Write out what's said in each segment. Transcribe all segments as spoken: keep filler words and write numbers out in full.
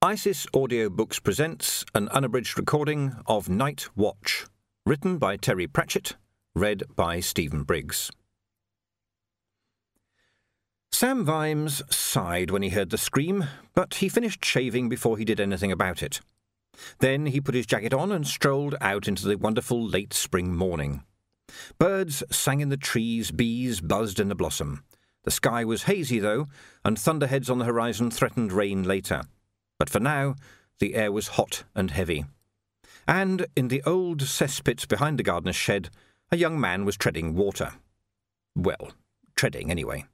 Isis Audiobooks presents an unabridged recording of Night Watch, written by Terry Pratchett, read by Stephen Briggs. Sam Vimes sighed when he heard the scream, but he finished shaving before he did anything about it. Then he put his jacket on and strolled out into the wonderful late spring morning. Birds sang in the trees, bees buzzed in the blossom. The sky was hazy, though, and thunderheads on the horizon threatened rain later. But for now, the air was hot and heavy. And in the old cesspit behind the gardener's shed, a young man was treading water. Well, treading anyway.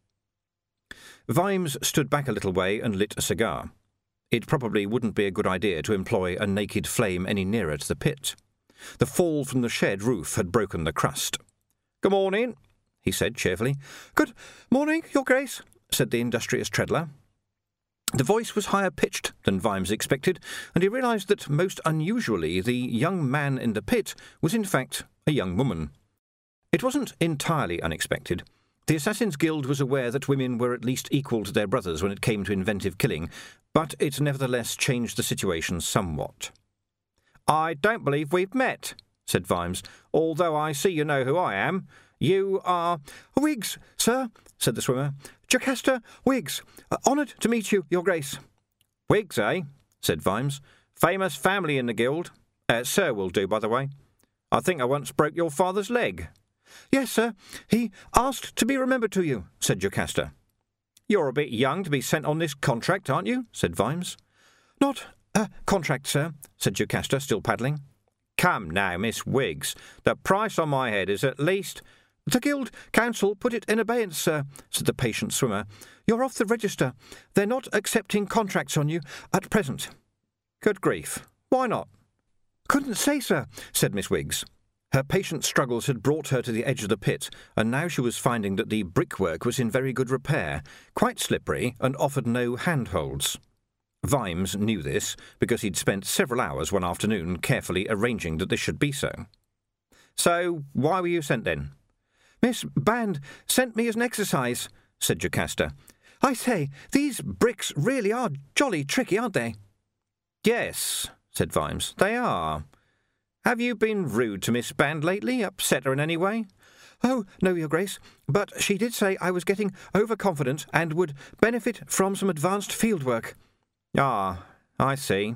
Vimes stood back a little way and lit a cigar. It probably wouldn't be a good idea to employ a naked flame any nearer to the pit. The fall from the shed roof had broken the crust. "Good morning," he said cheerfully. "Good morning, Your Grace," said the industrious treadler. The voice was higher-pitched than Vimes expected, and he realised that, most unusually, the young man in the pit was in fact a young woman. It wasn't entirely unexpected. The Assassin's Guild was aware that women were at least equal to their brothers when it came to inventive killing, but it nevertheless changed the situation somewhat. "I don't believe we've met," said Vimes, "although I see you know who I am. You are—" "Wiggs, sir," said the swimmer. "Jocasta Wiggs. Uh, honoured to meet you, Your Grace." "Wiggs, eh?" said Vimes. "Famous family in the guild. Uh, sir will do, by the way. I think I once broke your father's leg." "Yes, sir. He asked to be remembered to you," said Jocasta. "You're a bit young to be sent on this contract, aren't you?" said Vimes. "Not a contract, sir," said Jocasta, still paddling. "Come now, Miss Wiggs. The price on my head is at least—" "The Guild Council put it in abeyance, sir," said the patient swimmer. "You're off the register. They're not accepting contracts on you at present." "Good grief. Why not?" "Couldn't say, sir," said Miss Wiggs. Her patient struggles had brought her to the edge of the pit, and now she was finding that the brickwork was in very good repair, quite slippery, and offered no handholds. Vimes knew this, because he'd spent several hours one afternoon carefully arranging that this should be so. "So, why were you sent then?" "Miss Band sent me as an exercise," said Jocasta. "I say, these bricks really are jolly tricky, aren't they?" "Yes," said Vimes, "they are. Have you been rude to Miss Band lately? Upset her in any way?" "Oh, no, Your Grace, but she did say I was getting overconfident and would benefit from some advanced field work." "Ah, I see."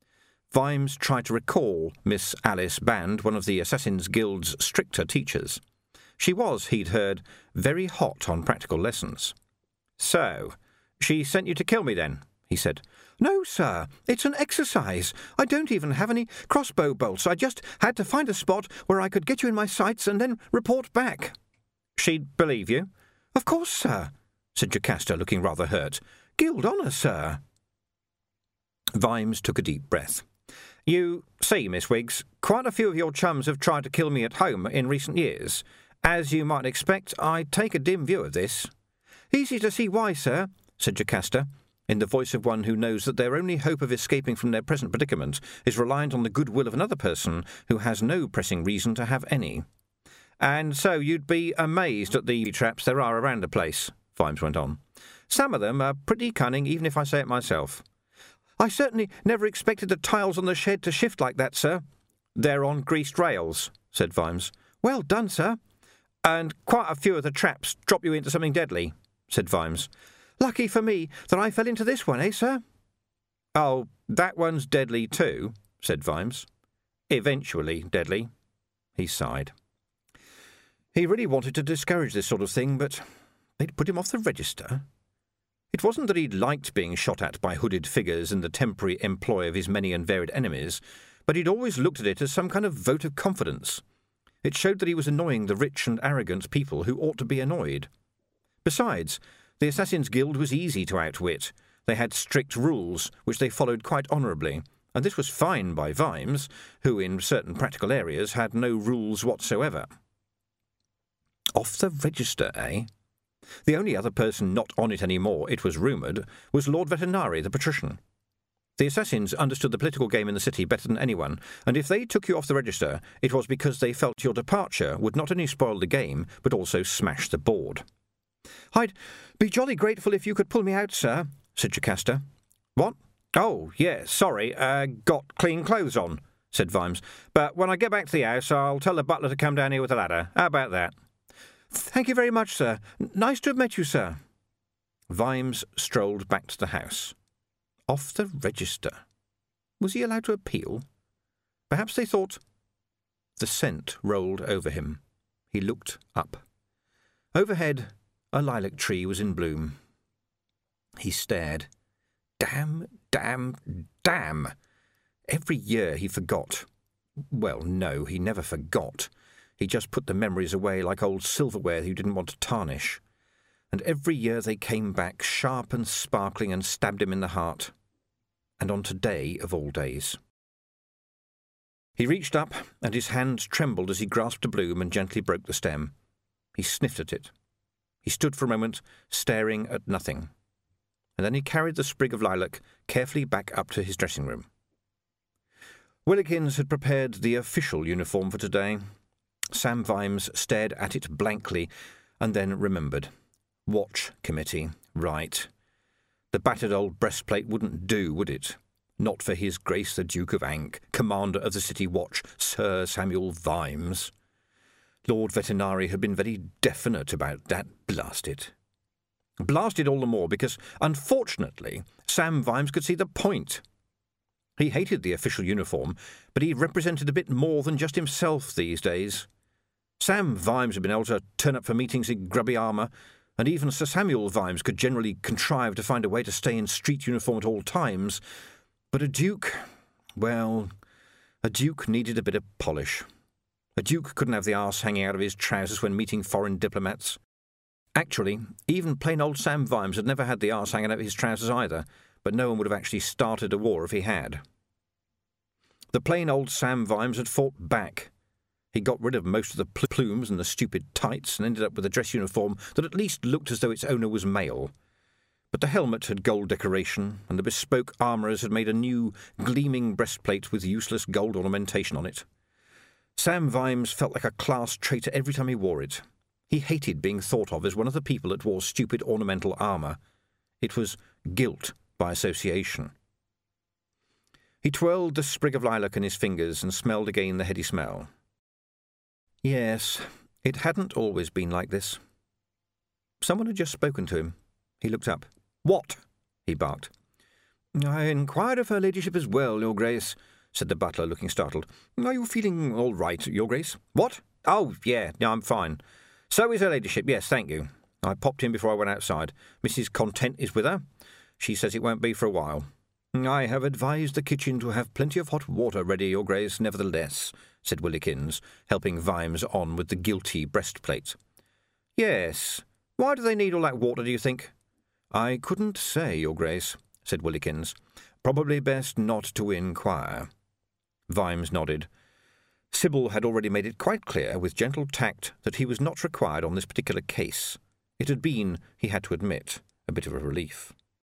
Vimes tried to recall Miss Alice Band, one of the Assassin's Guild's stricter teachers. She was, he'd heard, very hot on practical lessons. "So, she sent you to kill me then?" he said. "No, sir. It's an exercise. I don't even have any crossbow bolts. I just had to find a spot where I could get you in my sights and then report back." "She'd believe you?" "Of course, sir," said Jocasta, looking rather hurt. "Guild honour, sir." Vimes took a deep breath. "You see, Miss Wiggs, quite a few of your chums have tried to kill me at home in recent years. As you might expect, I take a dim view of this." "Easy to see why, sir," said Jocasta, in the voice of one who knows that their only hope of escaping from their present predicament is reliant on the goodwill of another person who has no pressing reason to have any. "And so you'd be amazed at the traps there are around the place," Vimes went on. "Some of them are pretty cunning, even if I say it myself." "I certainly never expected the tiles on the shed to shift like that, sir." "They're on greased rails," said Vimes. "Well done, sir." "And quite a few of the traps drop you into something deadly," said Vimes. "Lucky for me that I fell into this one, eh, sir?" "Oh, that one's deadly too," said Vimes. "Eventually deadly." He sighed. He really wanted to discourage this sort of thing, but they'd put him off the register. It wasn't that he'd liked being shot at by hooded figures in the temporary employ of his many and varied enemies, but he'd always looked at it as some kind of vote of confidence. It showed that he was annoying the rich and arrogant people who ought to be annoyed. Besides, the Assassin's Guild was easy to outwit. They had strict rules, which they followed quite honourably, and this was fine by Vimes, who in certain practical areas had no rules whatsoever. Off the register, eh? The only other person not on it any more, it was rumoured, was Lord Vetinari, the patrician. The assassins understood the political game in the city better than anyone, and if they took you off the register, it was because they felt your departure would not only spoil the game, but also smash the board. "I'd be jolly grateful if you could pull me out, sir," said Jocasta. "What?" "Oh, yes, sorry, uh, got clean clothes on," said Vimes. "But when I get back to the house, I'll tell the butler to come down here with a ladder. How about that?" "Thank you very much, sir. Nice to have met you, sir." Vimes strolled back to the house. Off the register. Was he allowed to appeal? Perhaps they thought... The scent rolled over him. He looked up. Overhead, a lilac tree was in bloom. He stared. Damn, damn, damn! Every year he forgot. Well, no, he never forgot. He just put the memories away like old silverware he didn't want to tarnish. And every year they came back, sharp and sparkling, and stabbed him in the heart. And on today of all days. He reached up, and his hand trembled as he grasped a bloom and gently broke the stem. He sniffed at it. He stood for a moment, staring at nothing. And then he carried the sprig of lilac carefully back up to his dressing room. Willikins had prepared the official uniform for today. Sam Vimes stared at it blankly, and then remembered. Watch committee, right. The battered old breastplate wouldn't do, would it? Not for His Grace the Duke of Ankh, Commander of the City Watch, Sir Samuel Vimes. Lord Vetinari had been very definite about that, blast it. Blast it all the more because, unfortunately, Sam Vimes could see the point. He hated the official uniform, but he represented a bit more than just himself these days. Sam Vimes had been able to turn up for meetings in grubby armour, and even Sir Samuel Vimes could generally contrive to find a way to stay in street uniform at all times. But a duke, well, a duke needed a bit of polish. A duke couldn't have the arse hanging out of his trousers when meeting foreign diplomats. Actually, even plain old Sam Vimes had never had the arse hanging out of his trousers either, but no one would have actually started a war if he had. The plain old Sam Vimes had fought back. He got rid of most of the pl- plumes and the stupid tights and ended up with a dress uniform that at least looked as though its owner was male. But the helmet had gold decoration, and the bespoke armourers had made a new, gleaming breastplate with useless gold ornamentation on it. Sam Vimes felt like a class traitor every time he wore it. He hated being thought of as one of the people that wore stupid ornamental armour. It was guilt by association. He twirled the sprig of lilac in his fingers and smelled again the heady smell. Yes, it hadn't always been like this. Someone had just spoken to him. He looked up. "What?" he barked. "I inquired if her ladyship is well, your grace," said the butler, looking startled. "Are you feeling all right, your grace?" "What? Oh, yeah, no, I'm fine. So is her ladyship, yes, thank you. I popped in before I went outside. Missus Content is with her. She says it won't be for a while. I have advised the kitchen to have plenty of hot water ready, your grace, nevertheless," said Willikins, helping Vimes on with the guilty breastplate. "Yes. Why do they need all that water, do you think?" "I couldn't say, your grace," said Willikins. "Probably best not to inquire." Vimes nodded. Sybil had already made it quite clear, with gentle tact, that he was not required on this particular case. It had been, he had to admit, a bit of a relief.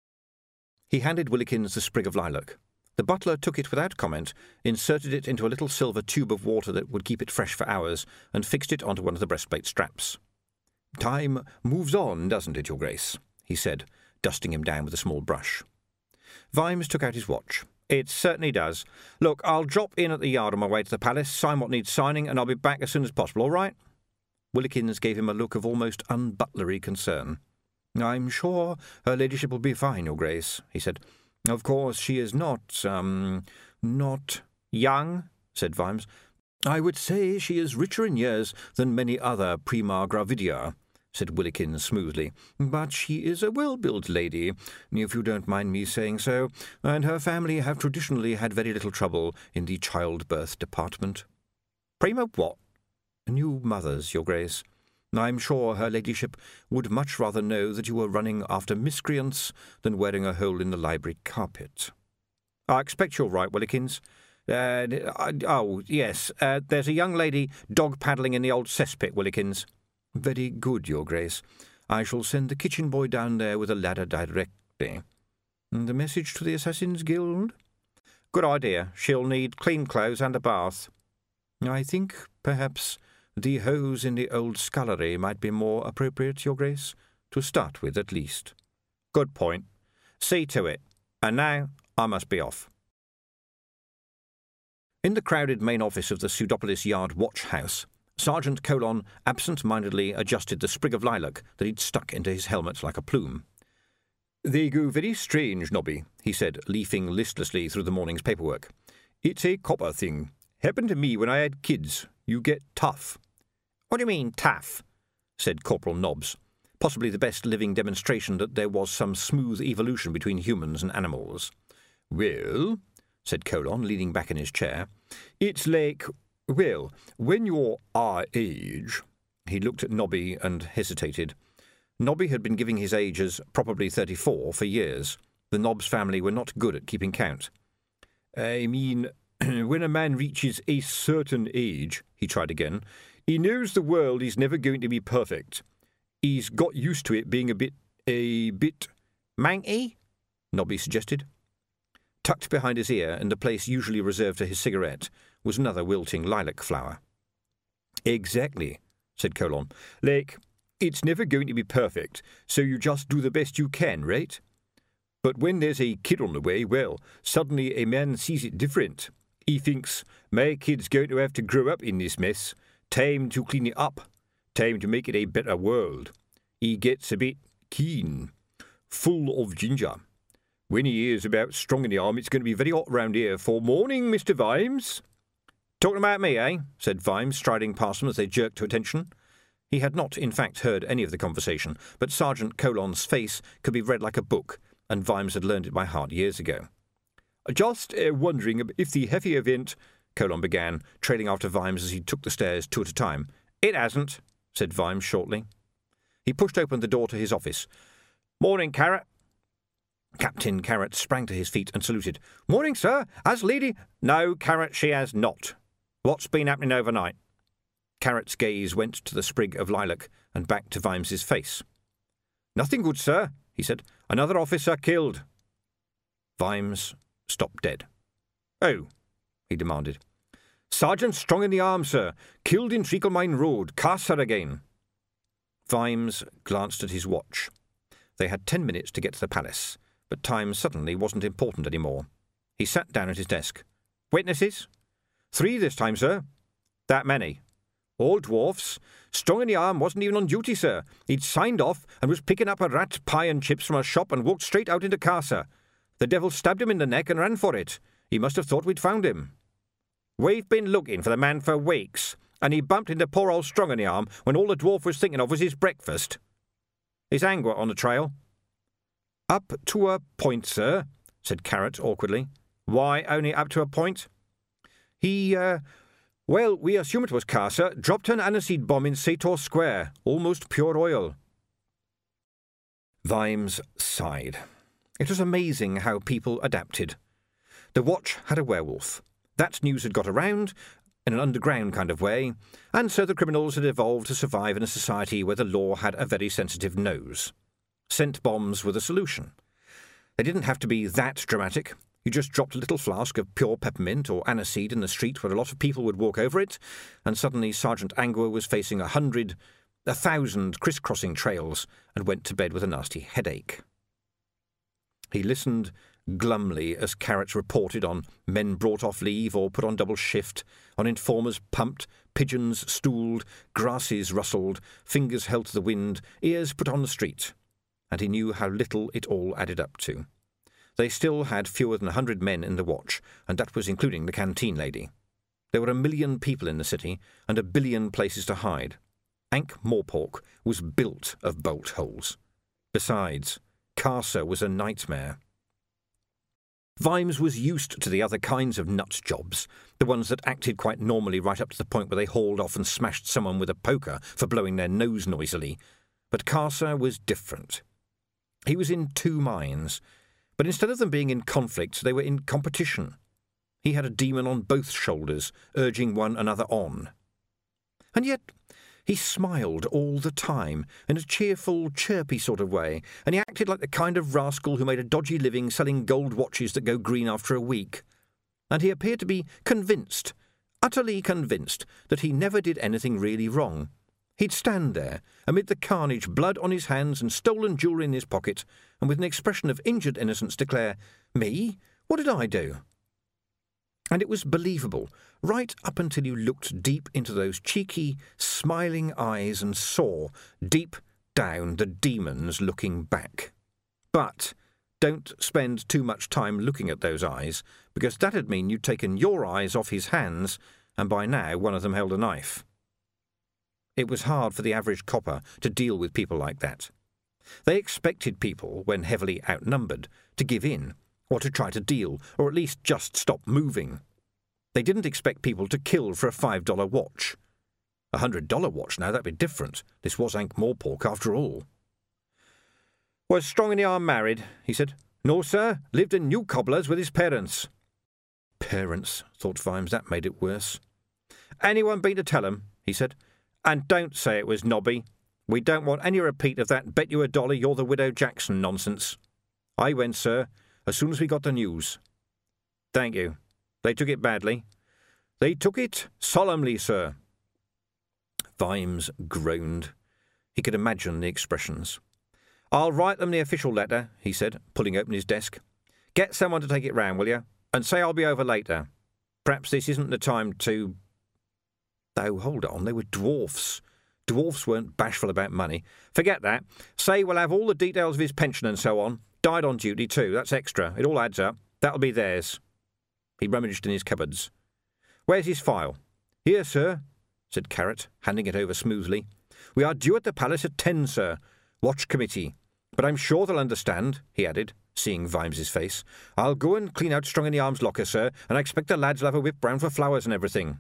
He handed Willikins the sprig of lilac. The butler took it without comment, inserted it into a little silver tube of water that would keep it fresh for hours, and fixed it onto one of the breastplate straps. "Time moves on, doesn't it, your grace?" he said, dusting him down with a small brush. Vimes took out his watch. "It certainly does. Look, I'll drop in at the yard on my way to the palace, sign what needs signing, and I'll be back as soon as possible, all right?" Willikins gave him a look of almost unbutlery concern. "I'm sure her ladyship will be fine, your grace," he said. "Of course, she is not, um, not—" "Young?" said Vimes. "I would say she is richer in years than many other prima gravidia," said Willikins smoothly. "But she is a well-built lady, if you don't mind me saying so, and her family have traditionally had very little trouble in the childbirth department." "Prima what?" "New mothers, your grace. I'm sure her ladyship would much rather know that you were running after miscreants than wearing a hole in the library carpet." "I expect you're right, Willikins. Uh, oh, yes, uh, there's a young lady dog-paddling in the old cesspit, Willikins." "Very good, your grace. I shall send the kitchen boy down there with a ladder directly. The message to the Assassin's Guild?" "Good idea. She'll need clean clothes and a bath." "I think, perhaps, the hose in the old scullery might be more appropriate, your grace, to start with at least." "Good point. See to it. And now I must be off. In the crowded main office of the Pseudopolis Yard Watch House, Sergeant Colon absent-mindedly adjusted the sprig of lilac that he'd stuck into his helmet like a plume. "They go very strange, Nobby," he said, leafing listlessly through the morning's paperwork. "It's a copper thing. Happened to me when I had kids. You get tough." "What do you mean, tough?" said Corporal Nobbs, possibly the best living demonstration that there was some smooth evolution between humans and animals. "Well," said Colon, leaning back in his chair, "it's like, well, when you're our age—" He looked at Nobby and hesitated. Nobby had been giving his age as probably thirty-four for years. The Nobbs family were not good at keeping count. "I mean, when a man reaches a certain age," he tried again, "he knows the world is never going to be perfect. He's got used to it being a bit, a bit—" "Manky?" Nobby suggested. Tucked behind his ear, in the place usually reserved for his cigarette, was another wilting lilac flower. "Exactly," said Colon. "Like, it's never going to be perfect, so you just do the best you can, right? But when there's a kid on the way, well, suddenly a man sees it different. He thinks, my kid's going to have to grow up in this mess. Time to clean it up. Time to make it a better world. He gets a bit keen. Full of ginger. When he hears about strong in the arm, it's going to be very hot round here. For morning, Mister Vimes." "Talking about me, eh?" said Vimes, striding past them as they jerked to attention. He had not, in fact, heard any of the conversation, but Sergeant Colon's face could be read like a book, and Vimes had learned it by heart years ago. "Just uh, wondering if the heavy event—" Colon began, trailing after Vimes as he took the stairs two at a time. "It hasn't," said Vimes shortly. He pushed open the door to his office. "Morning, Carrot." Captain Carrot sprang to his feet and saluted. "Morning, sir. Has Lady—" "No, Carrot, she has not. What's been happening overnight?" Carrot's gaze went to the sprig of lilac and back to Vimes's face. "Nothing good, sir," he said. "Another officer killed." Vimes stopped dead. "Oh," he demanded. "Sergeant Strong in the arm, sir. Killed in Treaclemine Road. Carcer again." Vimes glanced at his watch. They had ten minutes to get to the palace, but time suddenly wasn't important any more. He sat down at his desk. "Witnesses?" "Three this time, sir." "That many?" "All dwarfs. Strong in the arm wasn't even on duty, sir. He'd signed off and was picking up a rat pie and chips from a shop and walked straight out into Carcer. The devil stabbed him in the neck and ran for it. He must have thought we'd found him." "We've been looking for the man for weeks, and he bumped into poor old Strong in the arm when all the dwarf was thinking of was his breakfast. Is Angua on the trail?" "Up to a point, sir," said Carrot awkwardly. "Why only up to a point?" He, uh... Well, we assume it was Carcer. Dropped an aniseed bomb in Sator Square. Almost pure oil." Vimes sighed. It was amazing how people adapted. The watch had a werewolf. That news had got around, in an underground kind of way, and so the criminals had evolved to survive in a society where the law had a very sensitive nose. Scent bombs were the solution. They didn't have to be that dramatic. You just dropped a little flask of pure peppermint or aniseed in the street where a lot of people would walk over it, and suddenly Sergeant Angua was facing a hundred, a thousand crisscrossing trails, and went to bed with a nasty headache. He listened glumly as Carrot reported on men brought off leave or put on double shift, on informers pumped, pigeons stooled, grasses rustled, fingers held to the wind, ears put on the street, and he knew how little it all added up to. They still had fewer than a hundred men in the watch, and that was including the canteen lady. There were a million people in the city, and a billion places to hide. Ankh-Morpork was built of bolt holes. Besides, Carcer was a nightmare. Vimes was used to the other kinds of nut jobs, the ones that acted quite normally right up to the point where they hauled off and smashed someone with a poker for blowing their nose noisily. But Carcer was different. He was in two minds, but instead of them being in conflict, they were in competition. He had a demon on both shoulders, urging one another on. And yet he smiled all the time, in a cheerful, chirpy sort of way, and he acted like the kind of rascal who made a dodgy living selling gold watches that go green after a week. And he appeared to be convinced, utterly convinced, that he never did anything really wrong. He'd stand there, amid the carnage, blood on his hands and stolen jewellery in his pocket, and with an expression of injured innocence declare, "Me? What did I do? And it was believable, right up until you looked deep into those cheeky, smiling eyes and saw, deep down, the demons looking back. But don't spend too much time looking at those eyes, because that'd mean you'd taken your eyes off his hands, and by now one of them held a knife. It was hard for the average copper to deal with people like that. They expected people, when heavily outnumbered, to give in, or to try to deal, or at least just stop moving. They didn't expect people to kill for a five dollar watch. A hundred dollar watch now, that'd be different. This was Ankh-Morpork after all. Was Strong in the Arm married? He said. No, sir. Lived in New Cobblers with his parents. Parents, thought Vimes. That made it worse. Anyone been to tell him? He said. And don't say it was Nobby. We don't want any repeat of that bet you a dollar you're the Widow Jackson nonsense. I went, sir, as soon as we got the news. Thank you. They took it badly. They took it solemnly, sir. Vimes groaned. He could imagine the expressions. I'll write them the official letter, he said, pulling open his desk. Get someone to take it round, will you? And say I'll be over later. Perhaps this isn't the time to... Oh, hold on, they were dwarfs. Dwarfs weren't bashful about money. Forget that. Say we'll have all the details of his pension and so on. Died on duty, too. That's extra. It all adds up. That'll be theirs. He rummaged in his cupboards. Where's his file? Here, sir, said Carrot, handing it over smoothly. We are due at the palace at ten, sir. Watch committee. But I'm sure they'll understand, he added, seeing Vimes's face. I'll go and clean out Strong in the Arm's locker, sir, and I expect the lads will have a whip round for flowers and everything.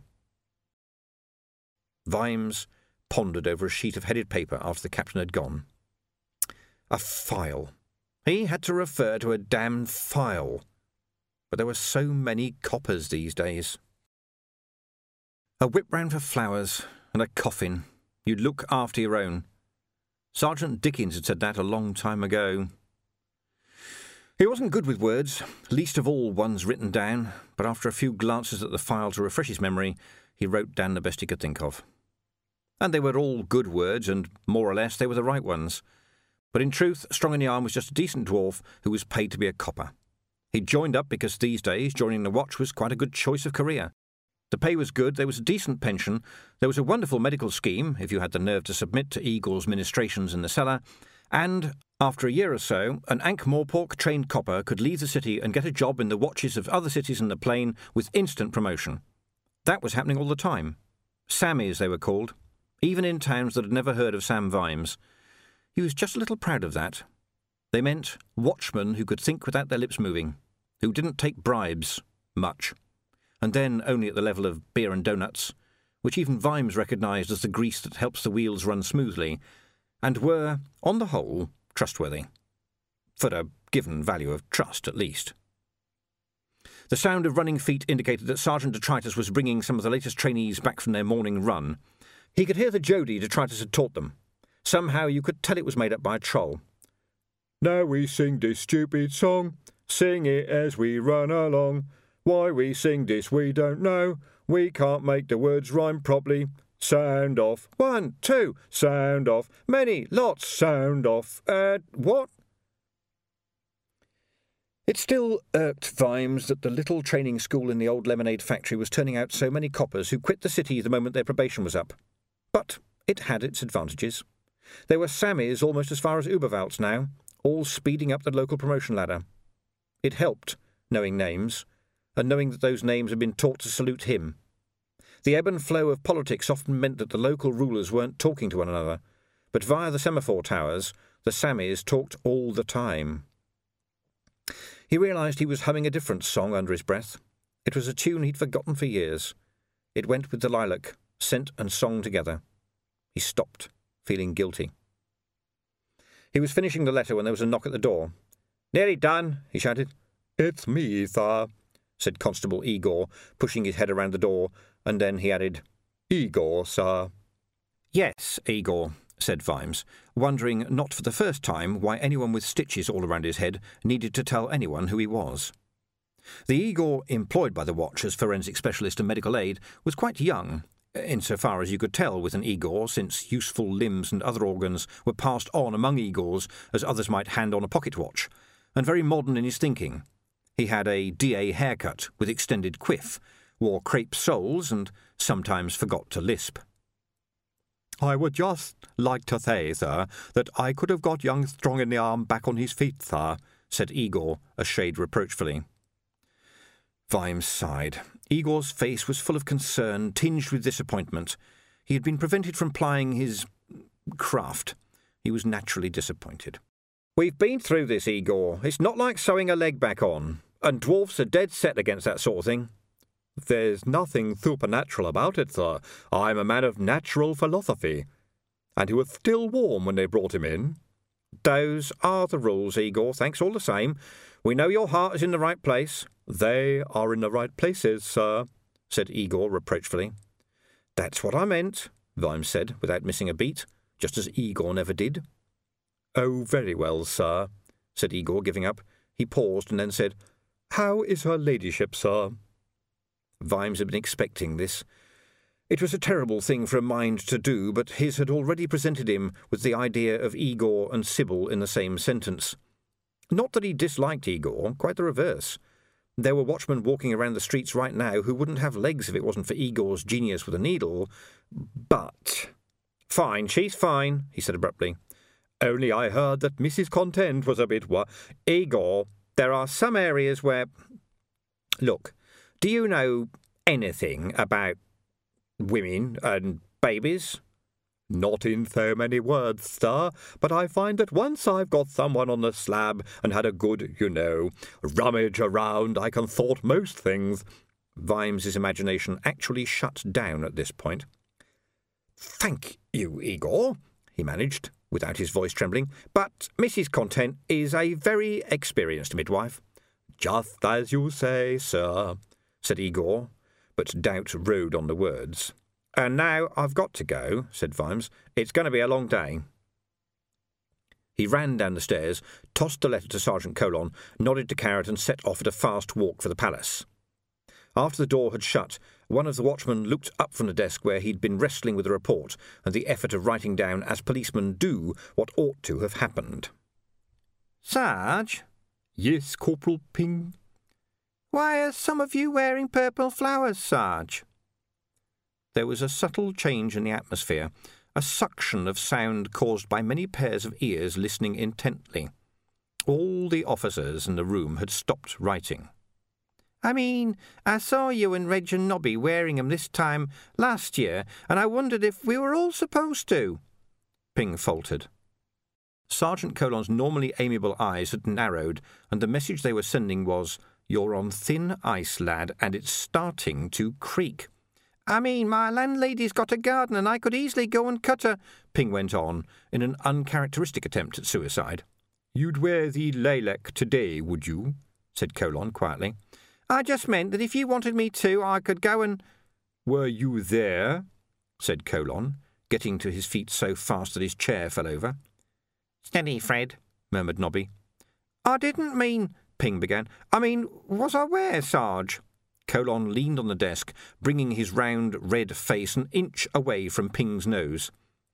Vimes pondered over a sheet of headed paper after the captain had gone. A file. He had to refer to a damned file. But there were so many coppers these days. A whip round for flowers and a coffin. You'd look after your own. Sergeant Dickens had said that a long time ago. He wasn't good with words, least of all ones written down, but after a few glances at the file to refresh his memory, he wrote down the best he could think of. And they were all good words, and more or less they were the right ones. But in truth, Strong in the Arm was just a decent dwarf who was paid to be a copper. He'd joined up because these days joining the watch was quite a good choice of career. The pay was good, there was a decent pension, there was a wonderful medical scheme, if you had the nerve to submit to Igor's ministrations in the cellar, and, after a year or so, an Ankh-Morpork-trained copper could leave the city and get a job in the watches of other cities in the plain with instant promotion. That was happening all the time. Sammies, they were called, even in towns that had never heard of Sam Vimes. He was just a little proud of that. They meant watchmen who could think without their lips moving, who didn't take bribes, much, and then only at the level of beer and doughnuts, which even Vimes recognised as the grease that helps the wheels run smoothly, and were, on the whole, trustworthy. For a given value of trust, at least. The sound of running feet indicated that Sergeant Detritus was bringing some of the latest trainees back from their morning run. He could hear the Jody Detritus had taught them. Somehow you could tell it was made up by a troll. Now we sing this stupid song, sing it as we run along. Why we sing this we don't know, we can't make the words rhyme properly. Sound off, one, two, sound off, many, lots, sound off, uh, what? It still irked Vimes that the little training school in the old lemonade factory was turning out so many coppers who quit the city the moment their probation was up. But it had its advantages. There were Sammies almost as far as Uberwalds now, all speeding up the local promotion ladder. It helped, knowing names, and knowing that those names had been taught to salute him. The ebb and flow of politics often meant that the local rulers weren't talking to one another, but via the semaphore towers, the Sammies talked all the time. He realised he was humming a different song under his breath. It was a tune he'd forgotten for years. It went with the lilac, scent and song together. He stopped, feeling guilty. He was finishing the letter when there was a knock at the door. "Nearly done," he shouted. "It's me, sir," said Constable Igor, pushing his head around the door, and then he added, "Igor, sir." "Yes, Igor," said Vimes, wondering not for the first time why anyone with stitches all around his head needed to tell anyone who he was. The Igor employed by the watch as forensic specialist and medical aid was quite young, insofar as you could tell with an Igor, since useful limbs and other organs were passed on among Igors as others might hand on a pocket watch, and very modern in his thinking. He had a D A haircut with extended quiff, wore crepe soles, and sometimes forgot to lisp. "I would just like to say, sir, that I could have got young Strong-in-the-Arm back on his feet, sir," said Igor, a shade reproachfully. Vimes sighed. Igor's face was full of concern, tinged with disappointment. He had been prevented from plying his craft. He was naturally disappointed. "We've been through this, Igor. It's not like sewing a leg back on, and dwarfs are dead set against that sort of thing." "There's nothing supernatural about it, sir. I'm a man of natural philosophy. And he was still warm when they brought him in." "Those are the rules, Igor. Thanks all the same. We know your heart is in the right place." "They are in the right places, sir," said Igor reproachfully. "That's what I meant," Vimes said, without missing a beat, just as Igor never did. "Oh, very well, sir," said Igor, giving up. He paused and then said, "How is her ladyship, sir?" Vimes had been expecting this. It was a terrible thing for a mind to do, but his had already presented him with the idea of Igor and Sybil in the same sentence. Not that he disliked Igor, quite the reverse. There were watchmen walking around the streets right now who wouldn't have legs if it wasn't for Igor's genius with a needle. But... "Fine, she's fine," he said abruptly. "Only I heard that Missus Content was a bit wa—" "Igor, there are some areas where... Look, do you know anything about women and babies?" "Not in so many words, sir, but I find that once I've got someone on the slab and had a good, you know, rummage around, I can sort most things." Vimes's imagination actually shut down at this point. "Thank you, Igor," he managed, without his voice trembling, "but Missus Content is a very experienced midwife." "Just as you say, sir," said Igor, but doubt rode on the words. "And now I've got to go," said Vimes. "It's going to be a long day." He ran down the stairs, tossed the letter to Sergeant Colon, nodded to Carrot and set off at a fast walk for the palace. After the door had shut, one of the watchmen looked up from the desk where he'd been wrestling with the report and the effort of writing down, as policemen do, what ought to have happened. "Sarge?" "Yes, Corporal Ping?" "Why are some of you wearing purple flowers, Sarge?" There was a subtle change in the atmosphere, a suction of sound caused by many pairs of ears listening intently. All the officers in the room had stopped writing. "I mean, I saw you and Reg and Nobby wearing 'em this time last year, and I wondered if we were all supposed to." Ping faltered. Sergeant Colon's normally amiable eyes had narrowed, and the message they were sending was, "You're on thin ice, lad, and it's starting to creak." "I mean, my landlady's got a garden and I could easily go and cut her," Ping went on, in an uncharacteristic attempt at suicide. "You'd wear the lilac today, would you?" said Colon quietly. "I just meant that if you wanted me to, I could go and—" "Were you there?" said Colon, getting to his feet so fast that his chair fell over. "Steady, Fred," murmured Nobby. "I didn't mean—" Ping began. "I mean, was I where, Sarge?" Colon leaned on the desk, bringing his round, red face an inch away from Ping's nose.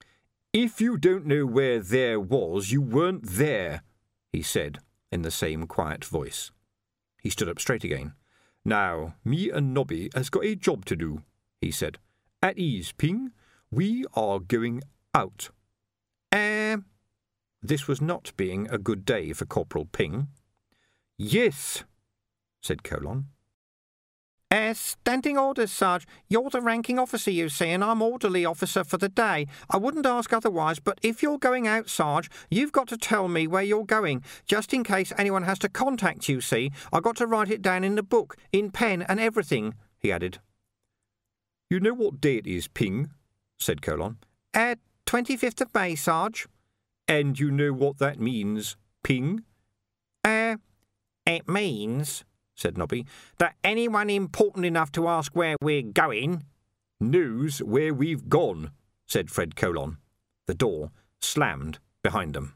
"If you don't know where there was, you weren't there," he said, in the same quiet voice. He stood up straight again. "Now, me and Nobby has got a job to do," he said. "At ease, Ping. We are going out." Eh? Uh, this was not being a good day for Corporal Ping. "Yes," said Colon. Uh, standing orders, Sarge. You're the ranking officer, you see, and I'm orderly officer for the day. I wouldn't ask otherwise, but if you're going out, Sarge, you've got to tell me where you're going, just in case anyone has to contact you, see. I've got to write it down in the book, in pen and everything," he added. "You know what day it is, Ping?" said Colon. Uh, twenty-fifth of May, Sarge." "And you know what that means, Ping?" Uh, it means—" said Nobby, "that anyone important enough to ask where we're going—" "Knows where we've gone," said Fred Colon. The door slammed behind them.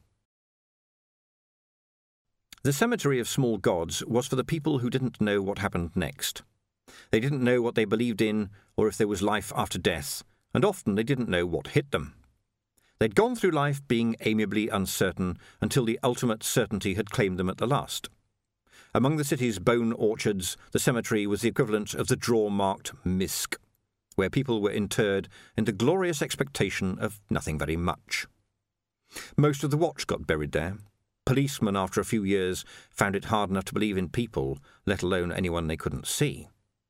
The Cemetery of Small Gods was for the people who didn't know what happened next. They didn't know what they believed in, or if there was life after death, and often they didn't know what hit them. They'd gone through life being amiably uncertain until the ultimate certainty had claimed them at the last. Among the city's bone orchards, the cemetery was the equivalent of the draw-marked misc, where people were interred in the glorious expectation of nothing very much. Most of the watch got buried there. Policemen, after a few years, found it hard enough to believe in people, let alone anyone they couldn't see.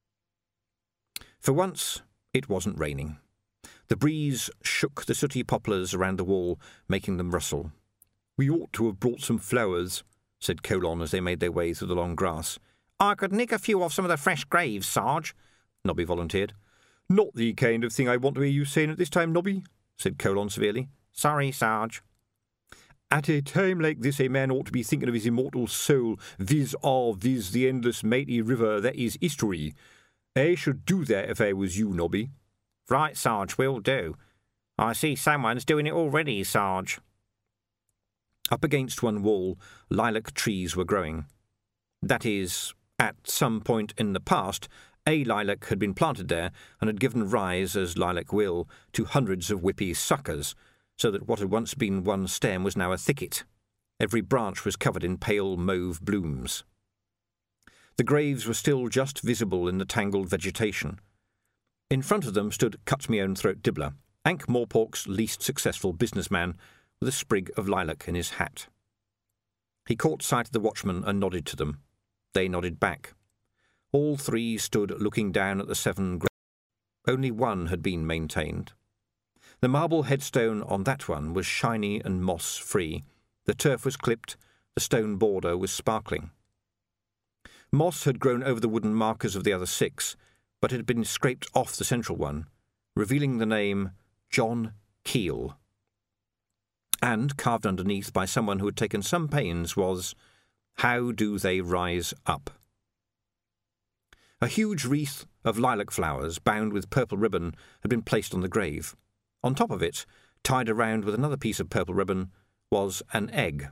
For once, it wasn't raining. The breeze shook the sooty poplars around the wall, making them rustle. "We ought to have brought some flowers," said Colon as they made their way through the long grass. "I could nick a few off some of the fresh graves, Sarge," Nobby volunteered. "Not the kind of thing I want to hear you saying at this time, Nobby," said Colon severely. "Sorry, Sarge." "At a time like this a man ought to be thinking of his immortal soul, viz all viz the endless mighty river that is history. I should do that if I was you, Nobby." "Right, Sarge, will do. I see someone's doing it already, Sarge." Up against one wall, lilac trees were growing. That is, at some point in the past, a lilac had been planted there and had given rise, as lilac will, to hundreds of whippy suckers, so that what had once been one stem was now a thicket. Every branch was covered in pale mauve blooms. The graves were still just visible in the tangled vegetation. In front of them stood Cut-Me-Own-Throat Dibbler, Ankh-Morpork's least successful businessman, with a sprig of lilac in his hat. He caught sight of the watchmen and nodded to them. They nodded back. All three stood looking down at the seven graves. Only one had been maintained. The marble headstone on that one was shiny and moss-free. The turf was clipped, the stone border was sparkling. Moss had grown over the wooden markers of the other six, but had been scraped off the central one, revealing the name John Keel. And, carved underneath by someone who had taken some pains, was, "How do they rise up?" A huge wreath of lilac flowers, bound with purple ribbon, had been placed on the grave. On top of it, tied around with another piece of purple ribbon, was an egg.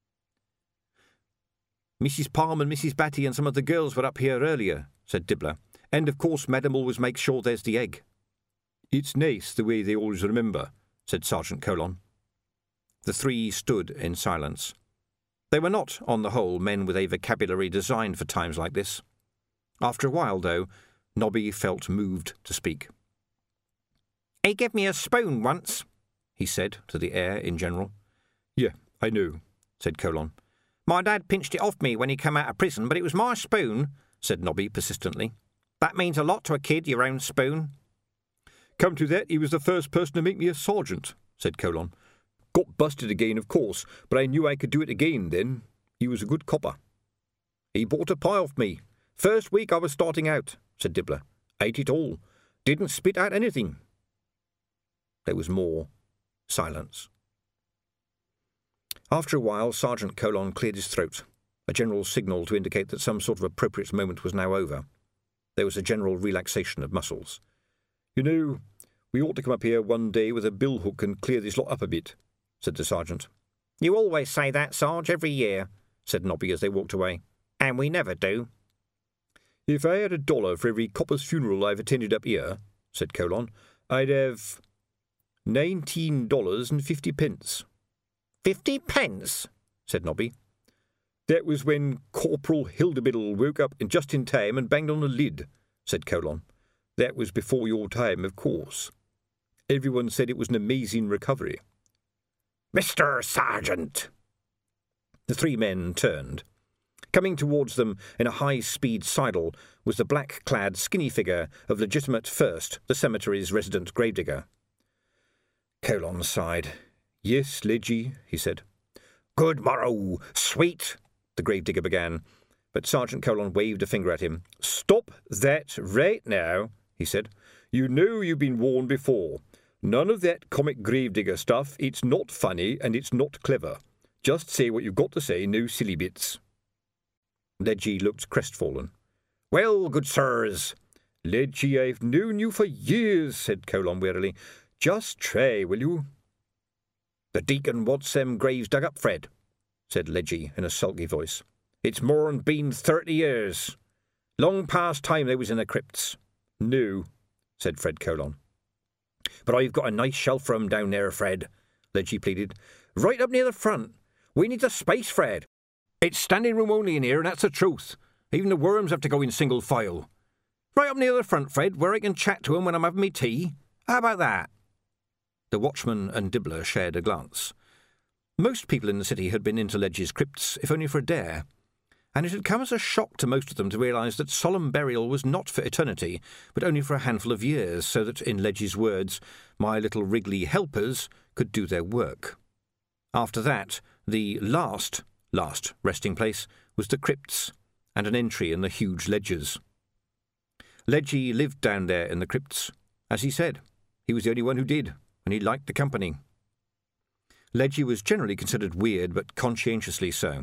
"Missus Palm and Missus Batty and some of the girls were up here earlier," said Dibbler. "And of course Madam always makes sure there's the egg." "It's nice the way they always remember," said Sergeant Colon. The three stood in silence. They were not, on the whole, men with a vocabulary designed for times like this. After a while, though, Nobby felt moved to speak. "He gave me a spoon once," he said to the air in general. "Yeah, I know," said Colon. "My dad pinched it off me when he came out of prison, but it was my spoon," said Nobby persistently. "That means a lot to a kid, your own spoon." "Come to that, he was the first person to make me a sergeant," said Colon. "Got busted again, of course, but I knew I could do it again then. He was a good copper." "He bought a pie off me. First week I was starting out," said Dibbler. "Ate it all. Didn't spit out anything." There was more silence. After a while, Sergeant Colon cleared his throat, a general signal to indicate that some sort of appropriate moment was now over. There was a general relaxation of muscles. "You know, we ought to come up here one day with a billhook and clear this lot up a bit," said the sergeant. "You always say that, Sarge, every year," said Nobby as they walked away. "And we never do." "If I had a dollar for every copper's funeral I've attended up here," said Colon, "I'd have nineteen dollars and fifty pence." Fifty pence? said Nobby. "That was when Corporal Hildebiddle woke up just in time and banged on the lid," said Colon. "That was before your time, of course. Everyone said it was an amazing recovery." "Mister Sergeant!" The three men turned. Coming towards them in a high-speed sidle was the black-clad, skinny figure of Legitimate First, the cemetery's resident gravedigger. Colon sighed. "Yes, Ledgy," he said. "Good morrow, sweet," the gravedigger began, but Sergeant Colon waved a finger at him. "Stop that right now," he said. "You know you've been warned before. None of that comic gravedigger stuff. It's not funny and it's not clever. Just say what you've got to say, no silly bits." Ledgy looked crestfallen. "Well, good sirs." "Ledgy, I've known you for years," said Colon wearily. "Just try, will you?" "The deacon wants them graves dug up, Fred," said Ledgy in a sulky voice. "It's more'n been thirty years. Long past time they was in the crypts." "No," said Fred Colon. "But I've got a nice shelf for 'em down there, Fred," Ledgy pleaded. "Right up near the front. We need the space, Fred." It's standing room only in here, and that's the truth. Even the worms have to go in single file. Right up near the front, Fred, where I can chat to 'em when I'm having me tea. How about that?" The watchman and Dibbler shared a glance. Most people in the city had been into Ledgie's crypts, if only for a dare, and it had come as a shock to most of them to realise that solemn burial was not for eternity, but only for a handful of years, so that, in Ledgie's words, my little wriggly helpers could do their work. After that, the last, last resting place was the crypts, and an entry in the huge ledgers. Ledgie lived down there in the crypts. As he said, he was the only one who did, and he liked the company. Ledgie was generally considered weird, but conscientiously so.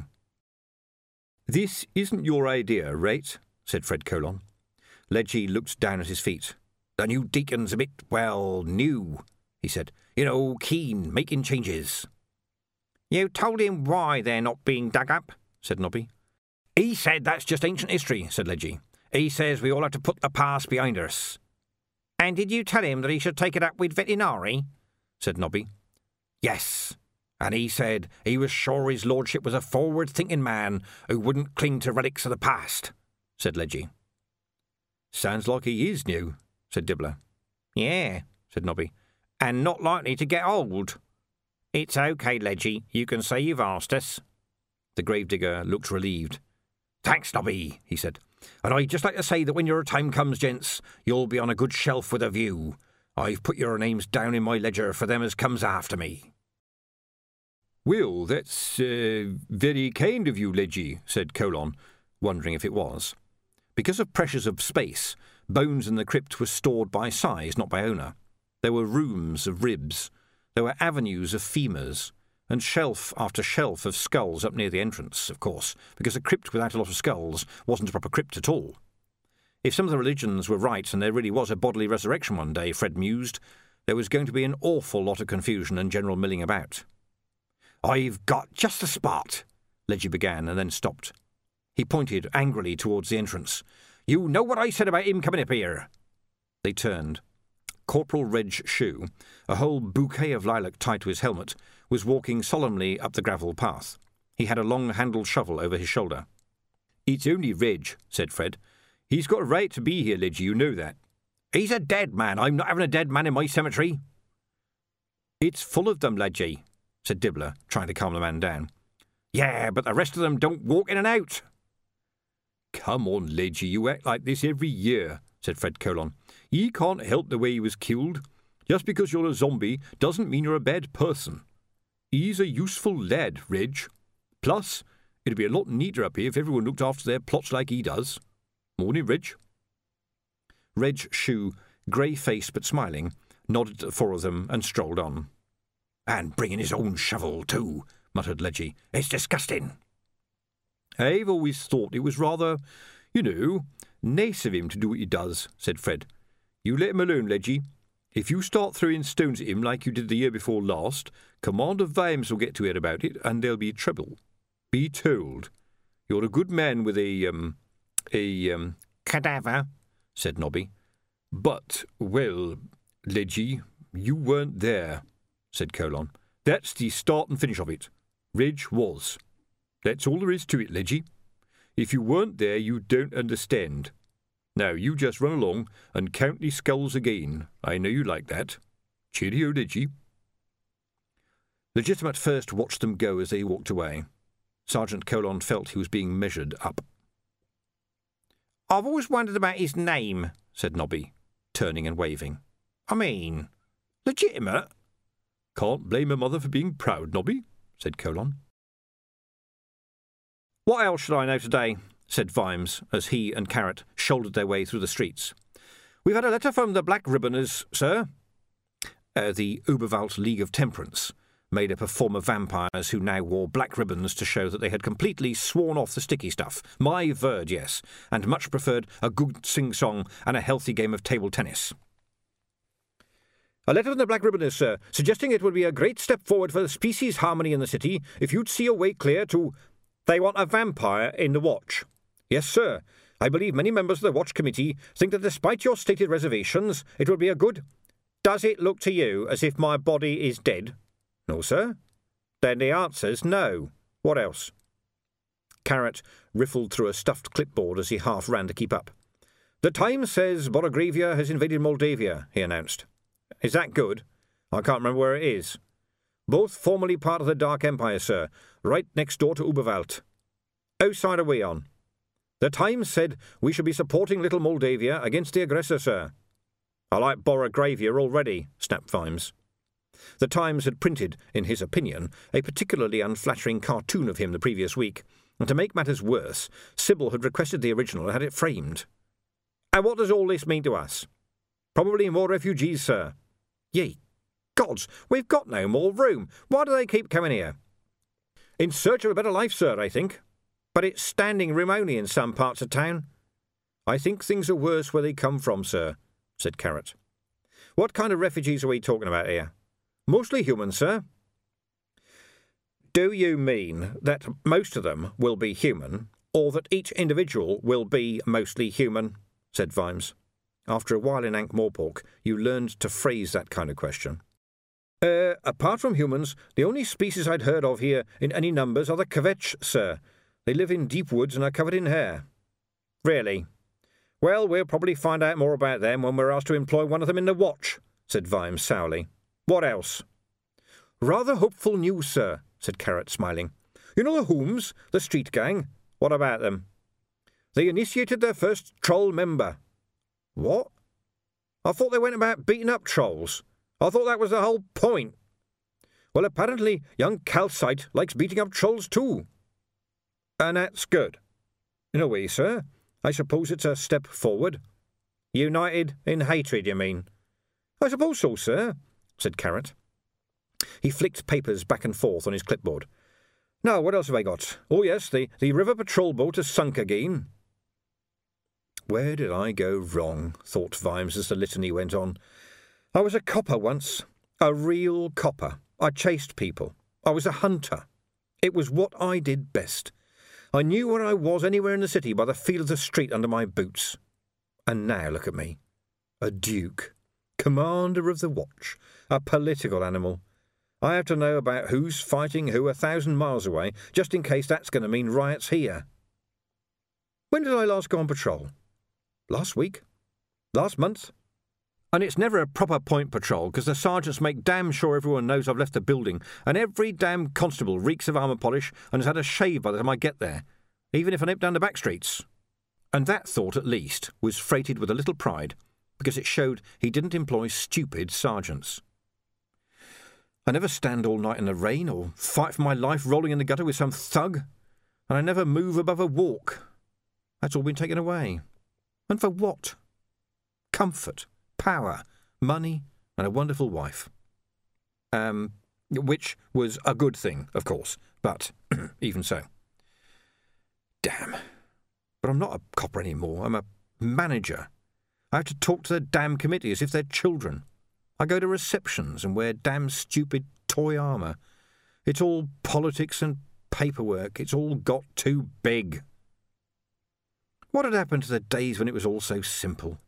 "This isn't your idea, right?" said Fred Colon. Ledgie looked down at his feet. "The new deacon's a bit, well, new," he said. "You know, keen, making changes." "You told him why they're not being dug up?" said Nobby. "He said that's just ancient history," said Ledgie. "He says we all have to put the past behind us." "And did you tell him that he should take it up with veterinary?" said Nobby. "Yes, and he said he was sure his lordship was a forward-thinking man who wouldn't cling to relics of the past," said Ledgie. "Sounds like he is new," said Dibbler. "Yeah," said Nobby. "and not likely to get old." "It's okay, Ledgie. You can say you've asked us." The gravedigger looked relieved. "Thanks, Nobby," he said. "And I'd just like to say that when your time comes, gents, you'll be on a good shelf with a view. I've put your names down in my ledger for them as comes after me." "Well, that's uh, very kind of you, Ledgie," said Colon, wondering if it was. Because of pressures of space, bones in the crypt were stored by size, not by owner. There were rooms of ribs. There were avenues of femurs, and shelf after shelf of skulls up near the entrance, of course, because a crypt without a lot of skulls wasn't a proper crypt at all. If some of the religions were right and there really was a bodily resurrection one day, Fred mused, there was going to be an awful lot of confusion and general milling about. "I've got just the spot," Ledgie began, and then stopped. He pointed angrily towards the entrance. "You know what I said about him coming up here?" They turned. Corporal Reg Shoe, a whole bouquet of lilac tied to his helmet, was walking solemnly up the gravel path. He had a long-handled shovel over his shoulder. "It's only Reg," said Fred. "He's got a right to be here, Ledgie, you know that." "He's a dead man. I'm not having a dead man in my cemetery." "It's full of them, Ledgie," said Dibbler, trying to calm the man down. "Yeah, but the rest of them don't walk in and out." "Come on, Ledgie, you act like this every year," said Fred Colon. "He can't help the way he was killed. Just because you're a zombie doesn't mean you're a bad person. He's a useful lad, Reg. Plus, it'd be a lot neater up here if everyone looked after their plots like he does. Morning, Reg." Reg Shoe, grey-faced but smiling, nodded at the four of them and strolled on. "And bringing his own shovel, too," muttered Ledgie. "It's disgusting." "I've always thought it was rather, you know, nice of him to do what he does," said Fred. "You let him alone, Ledgie. If you start throwing stones at him like you did the year before last, Commander Vimes will get to hear about it, and there'll be trouble. Be told. You're a good man with a, um, a, um... cadaver," said Nobby. "But, well, Ledgie, you weren't there," said Colon. "That's the start and finish of it. Reg was. That's all there is to it, Ledgie. If you weren't there, you don't understand. Now, you just run along and count the skulls again. I know you like that. Cheerio, Ledgie." Legitimate first watched them go as they walked away. Sergeant Colon felt he was being measured up. "I've always wondered about his name," said Nobby, turning and waving. "I mean, legitimate." "Can't blame a mother for being proud, Nobby," said Colon. "What else should I know today?" said Vimes, as he and Carrot shouldered their way through the streets. "We've had a letter from the Black Ribboners, sir." Uh, the Uberwald League of Temperance, made up of former vampires who now wore black ribbons to show that they had completely sworn off the sticky stuff. My word, yes, and much preferred a good sing-song and a healthy game of table tennis. "A letter from the Black Ribboners, sir, suggesting it would be a great step forward for the species harmony in the city if you'd see a way clear to... They want a vampire in the watch. Yes, sir. I believe many members of the watch committee think that despite your stated reservations, it would be a good... Does it look to you as if my body is dead? No, sir. Then the answer's no. What else?" Carrot riffled through a stuffed clipboard as he half ran to keep up. "The Times says Borogravia has invaded Moldavia," he announced. "Is that good? I can't remember where it is." "Both formerly part of the Dark Empire, sir, right next door to Uberwald." "Whose side are we on?" "The Times said we should be supporting little Moldavia against the aggressor, sir." "I like Borogravia already," snapped Vimes. The Times had printed, in his opinion, a particularly unflattering cartoon of him the previous week, and to make matters worse, Sybil had requested the original and had it framed. "And what does all this mean to us?" "Probably more refugees, sir." "Ye gods, we've got no more room. Why do they keep coming here?" "In search of a better life, sir, I think. But it's standing room only in some parts of town." "I think things are worse where they come from, sir," said Carrot. "What kind of refugees are we talking about here?" "Mostly human, sir." "Do you mean that most of them will be human, or that each individual will be mostly human?" said Vimes. After a while in Ankh-Morpork, you learned to phrase that kind of question. Uh, apart from humans, the only species I'd heard of here in any numbers are the kvetch, sir. They live in deep woods and are covered in hair." "Really? Well, we'll probably find out more about them when we're asked to employ one of them in the watch," said Vimes sourly. "What else?" "Rather hopeful news, sir," said Carrot, smiling. "You know the Holmes, the street gang? What about them?" "They initiated their first troll member." "What? I thought they went about beating up trolls. I thought that was the whole point." "Well, apparently young Calcite likes beating up trolls too." "And that's good." "In a way, sir. I suppose it's a step forward." "United in hatred, you mean?" "I suppose so, sir," said Carrot. He flicked papers back and forth on his clipboard. "Now, what else have I got? Oh, yes, the, the river patrol boat has sunk again." Where did I go wrong? Thought Vimes as the litany went on. I was a copper once. A real copper. I chased people. I was a hunter. It was what I did best. I knew where I was anywhere in the city by the feel of the street under my boots. And now look at me. A duke. Commander of the watch. A political animal. I have to know about who's fighting who a thousand miles away, just in case that's going to mean riots here. When did I last go on patrol? Last week? Last month? And it's never a proper point patrol, because the sergeants make damn sure everyone knows I've left the building, and every damn constable reeks of armour polish and has had a shave by the time I get there, even if I nip down the back streets. And that thought, at least, was freighted with a little pride, because it showed he didn't employ stupid sergeants. I never stand all night in the rain or fight for my life rolling in the gutter with some thug, and I never move above a walk. That's all been taken away. And for what? Comfort, power, money, and a wonderful wife. Um, which was a good thing, of course, but even so. Damn. But I'm not a copper anymore. I'm a manager. I have to talk to the damn committee as if they're children. I go to receptions and wear damn stupid toy armour. It's all politics and paperwork. It's all got too big. What had happened to the days when it was all so simple?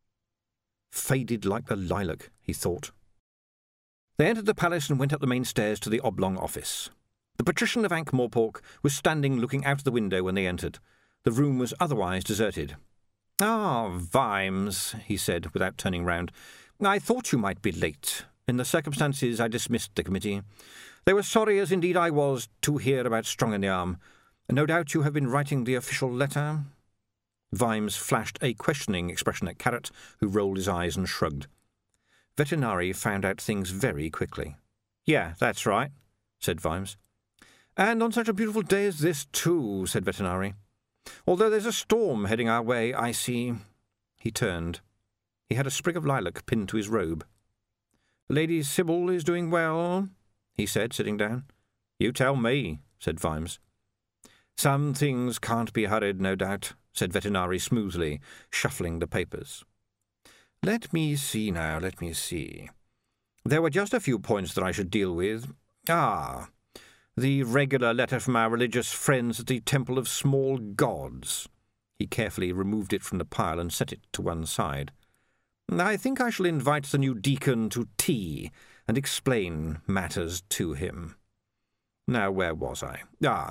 Faded like the lilac, he thought. They entered the palace and went up the main stairs to the oblong office. The patrician of Ankh-Morpork was standing looking out of the window when they entered. The room was otherwise deserted. "Ah, Vimes," he said, without turning round. "I thought you might be late. In the circumstances, I dismissed the committee. They were sorry, as indeed I was, to hear about Strong in the Arm. No doubt you have been writing the official letter?" Vimes flashed a questioning expression at Carrot, who rolled his eyes and shrugged. Vetinari found out things very quickly. "Yeah, that's right," said Vimes. "And on such a beautiful day as this, too," said Vetinari. "Although there's a storm heading our way, I see." He turned. He had a sprig of lilac pinned to his robe. "Lady Sybil is doing well," he said, sitting down. "You tell me," said Vimes. "Some things can't be hurried, no doubt," said Vetinari smoothly, shuffling the papers. "Let me see now, let me see. There were just a few points that I should deal with. Ah, the regular letter from our religious friends at the Temple of Small Gods." He carefully removed it from the pile and set it to one side. "I think I shall invite the new deacon to tea and explain matters to him. Now, where was I? Ah,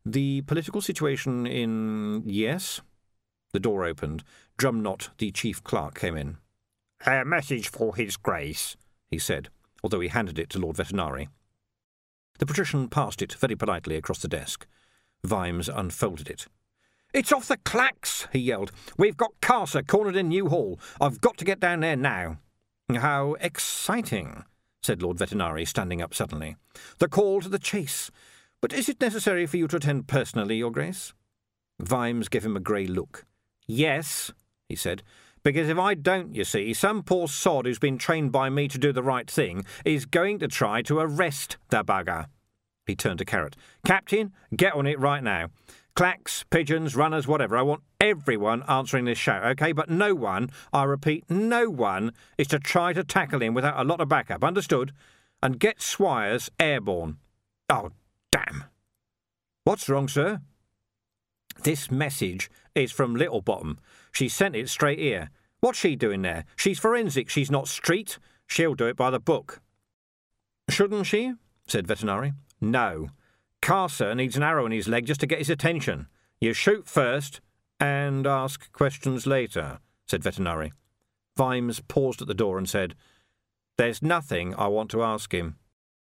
The political situation in... yes? The door opened. Drumknott, the chief clerk, came in. A message for His Grace, he said, although he handed it to Lord Vetinari. The patrician passed it very politely across the desk. Vimes unfolded it. "It's off the clacks," he yelled. "We've got Carcer cornered in New Hall. I've got to get down there now." "How exciting," said Lord Vetinari, standing up suddenly. "The call to the chase. But is it necessary for you to attend personally, Your Grace?" Vimes gave him a grey look. "Yes," he said, "because if I don't, you see, some poor sod who's been trained by me to do the right thing is going to try to arrest the bugger." He turned to Carrot. "Captain, get on it right now. Clacks, pigeons, runners, whatever. I want everyone answering this shout, OK? But no one, I repeat, no one, is to try to tackle him without a lot of backup. Understood? And get Swires airborne." "Oh, damn." "What's wrong, sir?" "This message is from Littlebottom. She sent it straight here. What's she doing there? She's forensic. She's not street. She'll do it by the book." "Shouldn't she?" said Vetinari. "No. Carcer needs an arrow in his leg just to get his attention. You shoot first and ask questions later," said Vetinari. Vimes paused at the door and said, "There's nothing I want to ask him."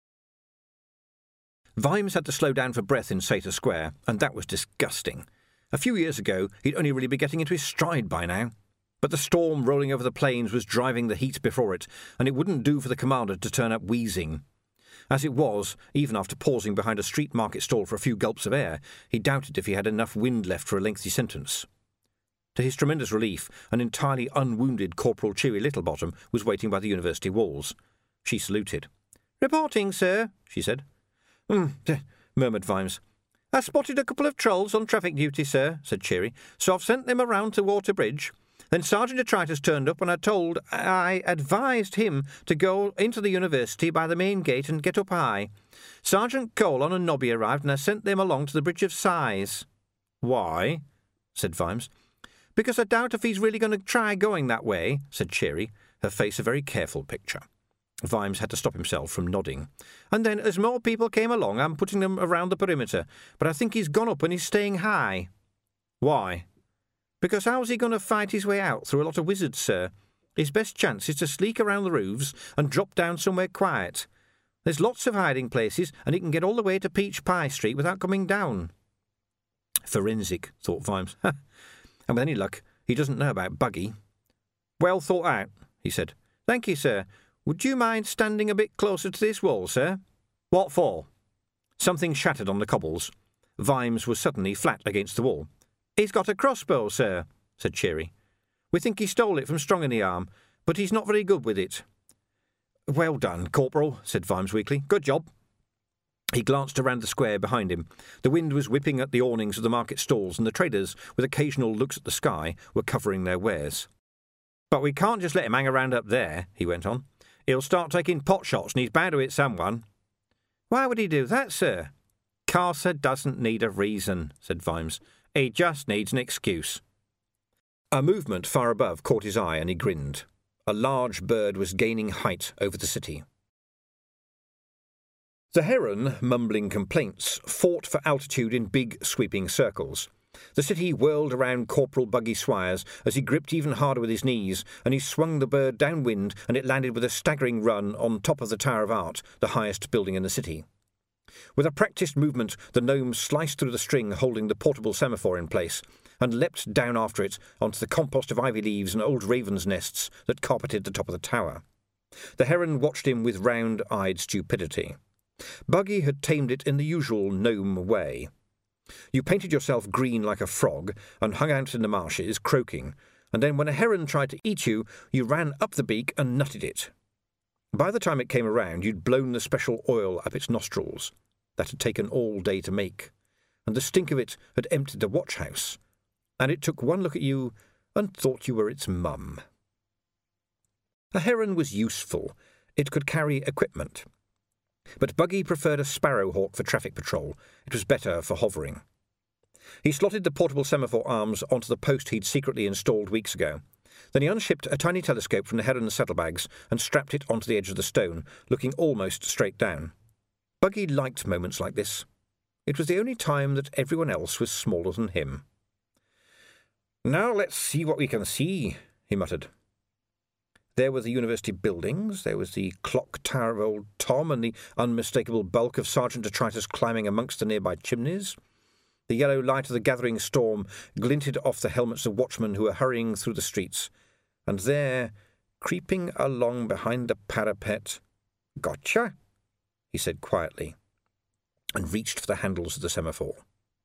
Vimes had to slow down for breath in Sator Square, and that was disgusting. A few years ago, he'd only really be getting into his stride by now. But the storm rolling over the plains was driving the heat before it, and it wouldn't do for the commander to turn up wheezing. As it was, even after pausing behind a street market stall for a few gulps of air, he doubted if he had enough wind left for a lengthy sentence. To his tremendous relief, an entirely unwounded Corporal Cheery Littlebottom was waiting by the university walls. She saluted. "Reporting, sir," she said. "Hmm," murmured Vimes. "I spotted a couple of trolls on traffic duty, sir," said Cheery, "so I've sent them around to Waterbridge. Then Sergeant Detritus turned up and I told, I advised him to go into the university by the main gate and get up high. Sergeant Colon and Nobby arrived and I sent them along to the Bridge of Sighs." "Why?" said Vimes. "Because I doubt if he's really going to try going that way," said Cheery, her face a very careful picture. Vimes had to stop himself from nodding. "And then, as more people came along, I'm putting them around the perimeter. But I think he's gone up and he's staying high." "Why?" "Because how's he going to fight his way out through a lot of wizards, sir? His best chance is to sneak around the roofs and drop down somewhere quiet. There's lots of hiding places, and he can get all the way to Peach Pie Street without coming down." Forensic, thought Vimes. And with any luck, he doesn't know about Buggy. "Well thought out," he said. "Thank you, sir. Would you mind standing a bit closer to this wall, sir?" "What for?" Something shattered on the cobbles. Vimes was suddenly flat against the wall. "He's got a crossbow, sir," said Cheery. "We think he stole it from Strong in the Arm, but he's not very good with it." "Well done, Corporal," said Vimes weakly. "Good job." He glanced around the square behind him. The wind was whipping at the awnings of the market stalls, and the traders, with occasional looks at the sky, were covering their wares. "But we can't just let him hang around up there," he went on. "He'll start taking pot shots, and he's bound to hit someone." "Why would he do that, sir?" "Carcer doesn't need a reason," said Vimes. "He just needs an excuse." A movement far above caught his eye, and he grinned. A large bird was gaining height over the city. The heron, mumbling complaints, fought for altitude in big, sweeping circles. The city whirled around Corporal Buggy Swires as he gripped even harder with his knees, and he swung the bird downwind, and it landed with a staggering run on top of the Tower of Art, the highest building in the city. With a practised movement, the gnome sliced through the string holding the portable semaphore in place, and leapt down after it onto the compost of ivy leaves and old ravens' nests that carpeted the top of the tower. The heron watched him with round-eyed stupidity. Buggy had tamed it in the usual gnome way. You painted yourself green like a frog and hung out in the marshes, croaking, and then when a heron tried to eat you, you ran up the beak and nutted it. By the time it came around, you'd blown the special oil up its nostrils. That had taken all day to make, and the stink of it had emptied the watch-house, and it took one look at you and thought you were its mum. A heron was useful. It could carry equipment. But Buggy preferred a sparrowhawk for traffic patrol. It was better for hovering. He slotted the portable semaphore arms onto the post he'd secretly installed weeks ago. Then he unshipped a tiny telescope from the heron's saddlebags and strapped it onto the edge of the stone, looking almost straight down. Buggy liked moments like this. It was the only time that everyone else was smaller than him. "Now let's see what we can see," he muttered. There were the university buildings, there was the clock tower of old Tom, and the unmistakable bulk of Sergeant Detritus climbing amongst the nearby chimneys. The yellow light of the gathering storm glinted off the helmets of watchmen who were hurrying through the streets, and there, creeping along behind the parapet— "Gotcha," he said quietly, and reached for the handles of the semaphore.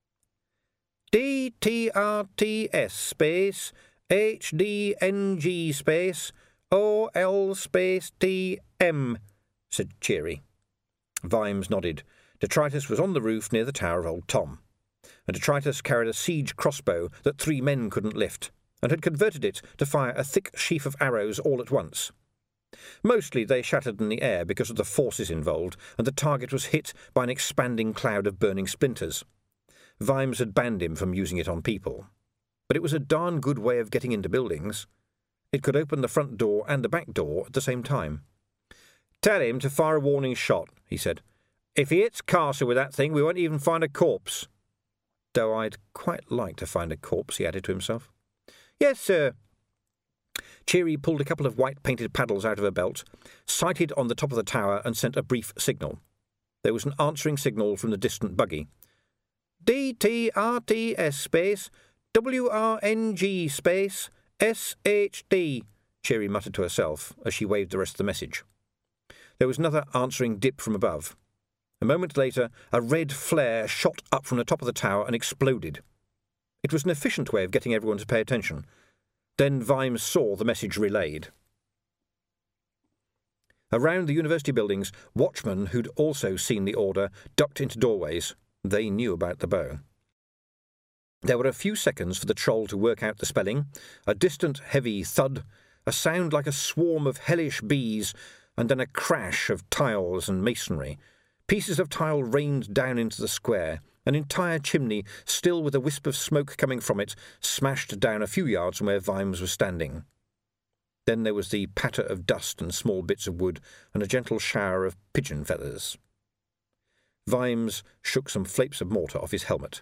D T R T S space H D N G space O L space T M, said Cheery. Vimes nodded. Detritus was on the roof near the tower of old Tom, and Detritus carried a siege crossbow that three men couldn't lift, and had converted it to fire a thick sheaf of arrows all at once. Mostly they shattered in the air because of the forces involved, and the target was hit by an expanding cloud of burning splinters. Vimes had banned him from using it on people, but it was a darn good way of getting into buildings. It could open the front door and the back door at the same time. "Tell him to fire a warning shot," he said. "If he hits Carcer with that thing, we won't even find a corpse." "Though I'd quite like to find a corpse," he added to himself. "Yes, sir." Cheery pulled a couple of white-painted paddles out of her belt, sighted on the top of the tower, and sent a brief signal. There was an answering signal from the distant buggy. D T R T S space W R N G space S H D, Cheery muttered to herself as she waved the rest of the message. There was another answering dip from above. A moment later, a red flare shot up from the top of the tower and exploded. It was an efficient way of getting everyone to pay attention. Then Vimes saw the message relayed. Around the university buildings, watchmen who'd also seen the order ducked into doorways. They knew about the bow. There were a few seconds for the troll to work out the spelling, a distant heavy thud, a sound like a swarm of hellish bees, and then a crash of tiles and masonry. Pieces of tile rained down into the square. An entire chimney, still with a wisp of smoke coming from it, smashed down a few yards from where Vimes was standing. Then there was the patter of dust and small bits of wood, and a gentle shower of pigeon feathers. Vimes shook some flakes of mortar off his helmet.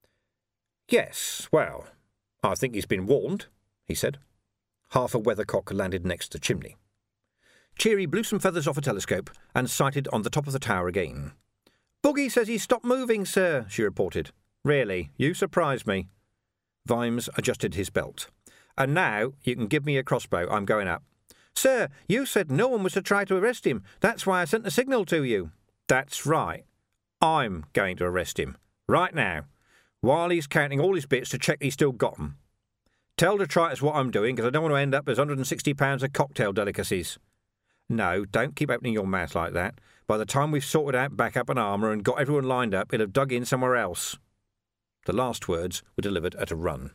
"Yes, well, I think he's been warned," he said. Half a weathercock landed next the chimney. Cheery blew some feathers off a telescope and sighted on the top of the tower again. "Boogie says he's stopped moving, sir," she reported. "Really? You surprise me." Vimes adjusted his belt. "And now you can give me your crossbow. I'm going up." "Sir, you said no one was to try to arrest him. That's why I sent the signal to you." "That's right. I'm going to arrest him. Right now. While he's counting all his bits to check he's still got 'em. Tell Detritus what I'm doing, because I don't want to end up as one hundred and sixty pounds of cocktail delicacies." "No, don't keep opening your mouth like that. By the time we've sorted out backup and armour and got everyone lined up, he'll have dug in somewhere else." The last words were delivered at a run.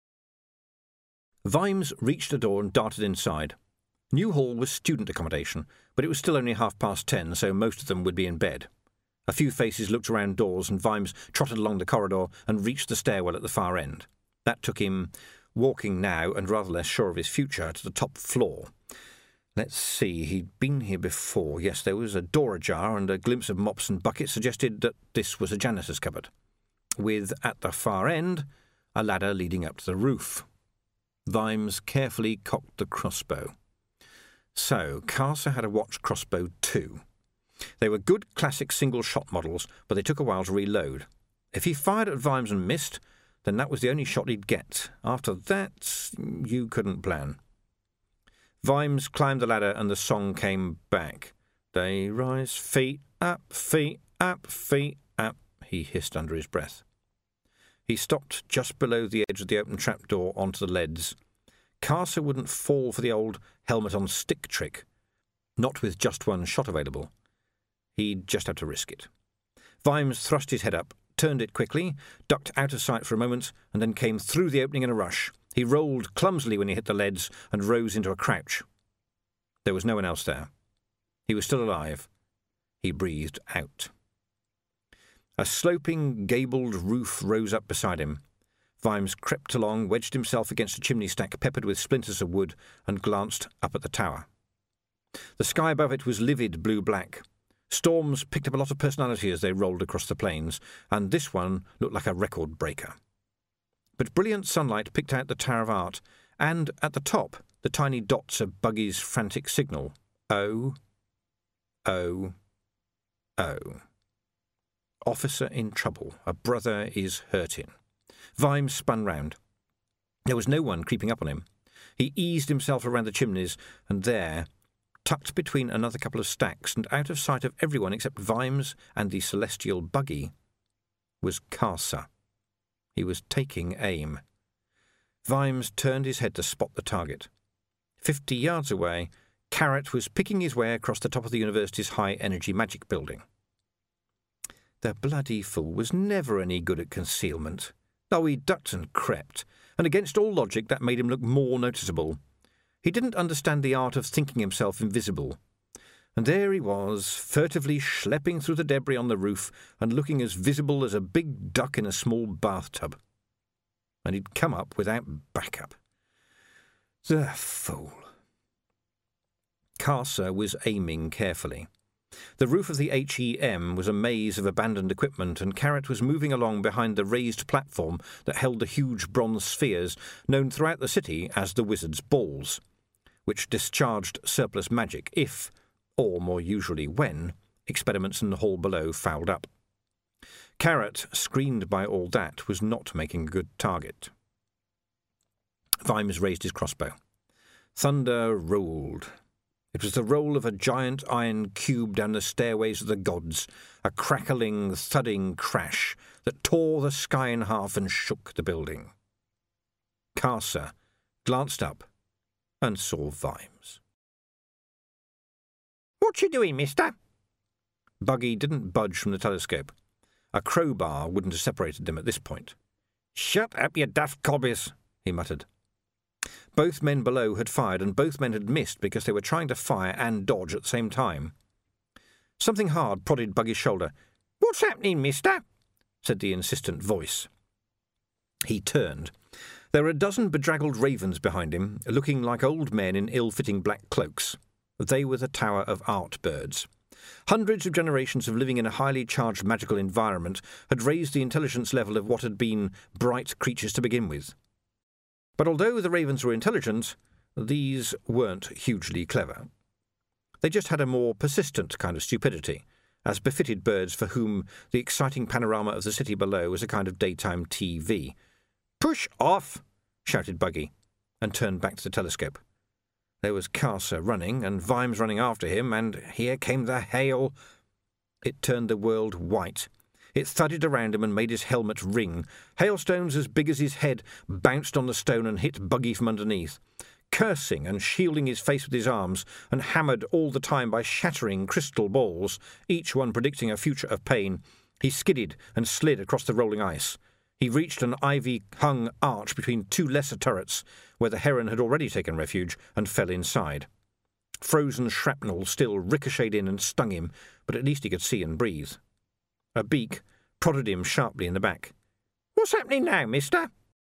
Vimes reached the door and darted inside. New Hall was student accommodation, but it was still only half past ten, so most of them would be in bed. A few faces looked around doors, and Vimes trotted along the corridor and reached the stairwell at the far end. That took him, walking now and rather less sure of his future, to the top floor. Let's see, he'd been here before. Yes, there was a door ajar, and a glimpse of mops and buckets suggested that this was a janitor's cupboard, with, at the far end, a ladder leading up to the roof. Vimes carefully cocked the crossbow. So, Carcer had a watch crossbow too. They were good classic single-shot models, but they took a while to reload. If he fired at Vimes and missed, then that was the only shot he'd get. After that, you couldn't plan. Vimes climbed the ladder and the song came back. "They rise, feet up, feet up, feet up," he hissed under his breath. He stopped just below the edge of the open trapdoor onto the leads. Carcer wouldn't fall for the old helmet-on-stick trick, not with just one shot available. He'd just have to risk it. Vimes thrust his head up, turned it quickly, ducked out of sight for a moment, and then came through the opening in a rush. He rolled clumsily when he hit the leads and rose into a crouch. There was no one else there. He was still alive. He breathed out. A sloping, gabled roof rose up beside him. Vimes crept along, wedged himself against a chimney stack peppered with splinters of wood, and glanced up at the tower. The sky above it was livid blue-black. Storms picked up a lot of personality as they rolled across the plains, and this one looked like a record breaker. But brilliant sunlight picked out the Tower of Art, and at the top, the tiny dots of Buggy's frantic signal. Oh, oh, oh. Officer in trouble. A brother is hurting. Vimes spun round. There was no one creeping up on him. He eased himself around the chimneys, and there, tucked between another couple of stacks and out of sight of everyone except Vimes and the celestial Buggy, was Karsa. He was taking aim. Vimes turned his head to spot the target. Fifty yards away, Carrot was picking his way across the top of the university's high-energy magic building. The bloody fool was never any good at concealment. Oh, he ducked and crept, and against all logic that made him look more noticeable. He didn't understand the art of thinking himself invisible. And there he was, furtively schlepping through the debris on the roof and looking as visible as a big duck in a small bathtub. And he'd come up without backup. The fool. Karsa was aiming carefully. The roof of the H E M was a maze of abandoned equipment, and Carrot was moving along behind the raised platform that held the huge bronze spheres known throughout the city as the Wizard's Balls, which discharged surplus magic if, or more usually when, experiments in the hall below fouled up. Carrot, screened by all that, was not making a good target. Vimes raised his crossbow. Thunder rolled. It was the roll of a giant iron cube down the stairways of the gods, a crackling, thudding crash that tore the sky in half and shook the building. Karsa glanced up and saw Vimes. "What you doing, mister?" Buggy didn't budge from the telescope. A crowbar wouldn't have separated them at this point. "Shut up, you daft cobbies," he muttered. Both men below had fired, and both men had missed because they were trying to fire and dodge at the same time. Something hard prodded Buggy's shoulder. "What's happening, mister?" said the insistent voice. He turned. There were a dozen bedraggled ravens behind him, looking like old men in ill-fitting black cloaks. They were the Tower of Art birds. Hundreds of generations of living in a highly charged magical environment had raised the intelligence level of what had been bright creatures to begin with. But although the ravens were intelligent, these weren't hugely clever. They just had a more persistent kind of stupidity, as befitted birds for whom the exciting panorama of the city below was a kind of daytime T V. "Push off!" shouted Buggy, and turned back to the telescope. There was Karsa running, and Vimes running after him, and here came the hail. It turned the world white. It thudded around him and made his helmet ring. Hailstones as big as his head bounced on the stone and hit Buggy from underneath. Cursing and shielding his face with his arms, and hammered all the time by shattering crystal balls, each one predicting a future of pain, he skidded and slid across the rolling ice. He reached an ivy-hung arch between two lesser turrets, where the heron had already taken refuge, and fell inside. Frozen shrapnel still ricocheted in and stung him, but at least he could see and breathe. A beak prodded him sharply in the back. "What's happening now, mister?"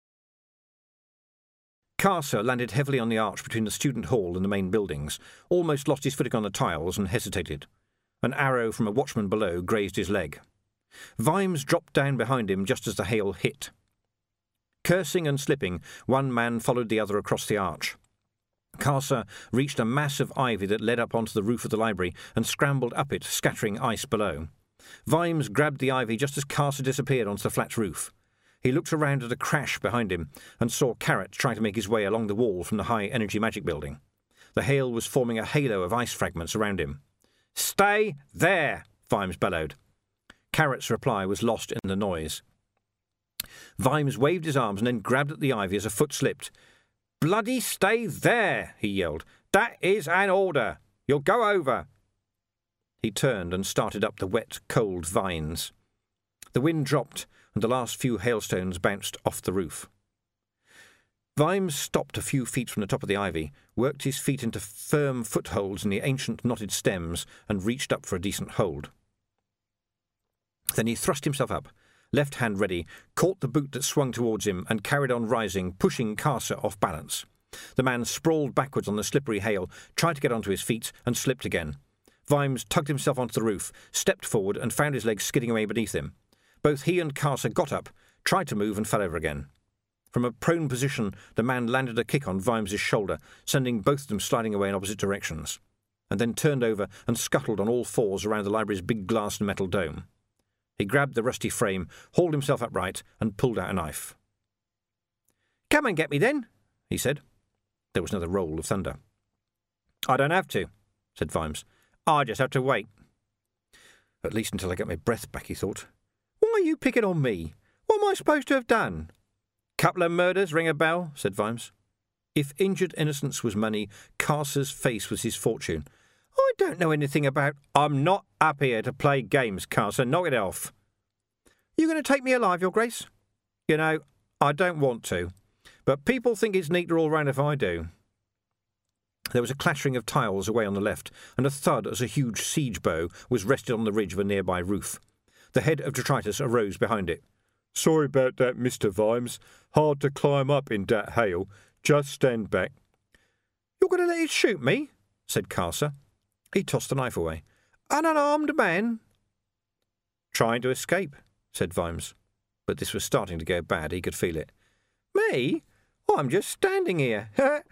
Karsa landed heavily on the arch between the student hall and the main buildings, almost lost his footing on the tiles and hesitated. An arrow from a watchman below grazed his leg. Vimes dropped down behind him just as the hail hit. Cursing and slipping, one man followed the other across the arch. Karsa reached a mass of ivy that led up onto the roof of the library and scrambled up it, scattering ice below. Vimes grabbed the ivy just as Karsa disappeared onto the flat roof. He looked around at a crash behind him and saw Carrot trying to make his way along the wall from the high-energy magic building. The hail was forming a halo of ice fragments around him. "Stay there!" Vimes bellowed. Carrot's reply was lost in the noise. Vimes waved his arms and then grabbed at the ivy as a foot slipped. "Bloody stay there!" he yelled. "That is an order! You'll go over!" He turned and started up the wet, cold vines. The wind dropped, and the last few hailstones bounced off the roof. Vimes stopped a few feet from the top of the ivy, worked his feet into firm footholds in the ancient knotted stems, and reached up for a decent hold. Then he thrust himself up, left hand ready, caught the boot that swung towards him, and carried on rising, pushing Karsa off balance. The man sprawled backwards on the slippery hail, tried to get onto his feet, and slipped again. Vimes tugged himself onto the roof, stepped forward and found his legs skidding away beneath him. Both he and Carcer got up, tried to move and fell over again. From a prone position, the man landed a kick on Vimes's shoulder, sending both of them sliding away in opposite directions, and then turned over and scuttled on all fours around the library's big glass and metal dome. He grabbed the rusty frame, hauled himself upright, and pulled out a knife. "Come and get me, then," he said. There was another roll of thunder. "I don't have to," said Vimes. "I just have to wait." At least until I get my breath back, he thought. "Why are you picking on me? What am I supposed to have done?" "Couple of murders ring a bell," said Vimes. If injured innocence was money, Carcer's face was his fortune. "I don't know anything about—" "I'm not up here to play games, Carcer. Knock it off." "You going to take me alive, Your Grace?" "You know, I don't want to, but people think it's neater all round if I do." There was a clattering of tiles away on the left, and a thud as a huge siege bow was rested on the ridge of a nearby roof. The head of detritus arose behind it. "Sorry about that, Mister Vimes. Hard to climb up in that hail. Just stand back." "You're going to let it shoot me?" said Carcer. He tossed the knife away. "An unarmed man?" "Trying to escape," said Vimes. But this was starting to go bad. He could feel it. "Me? I'm just standing here."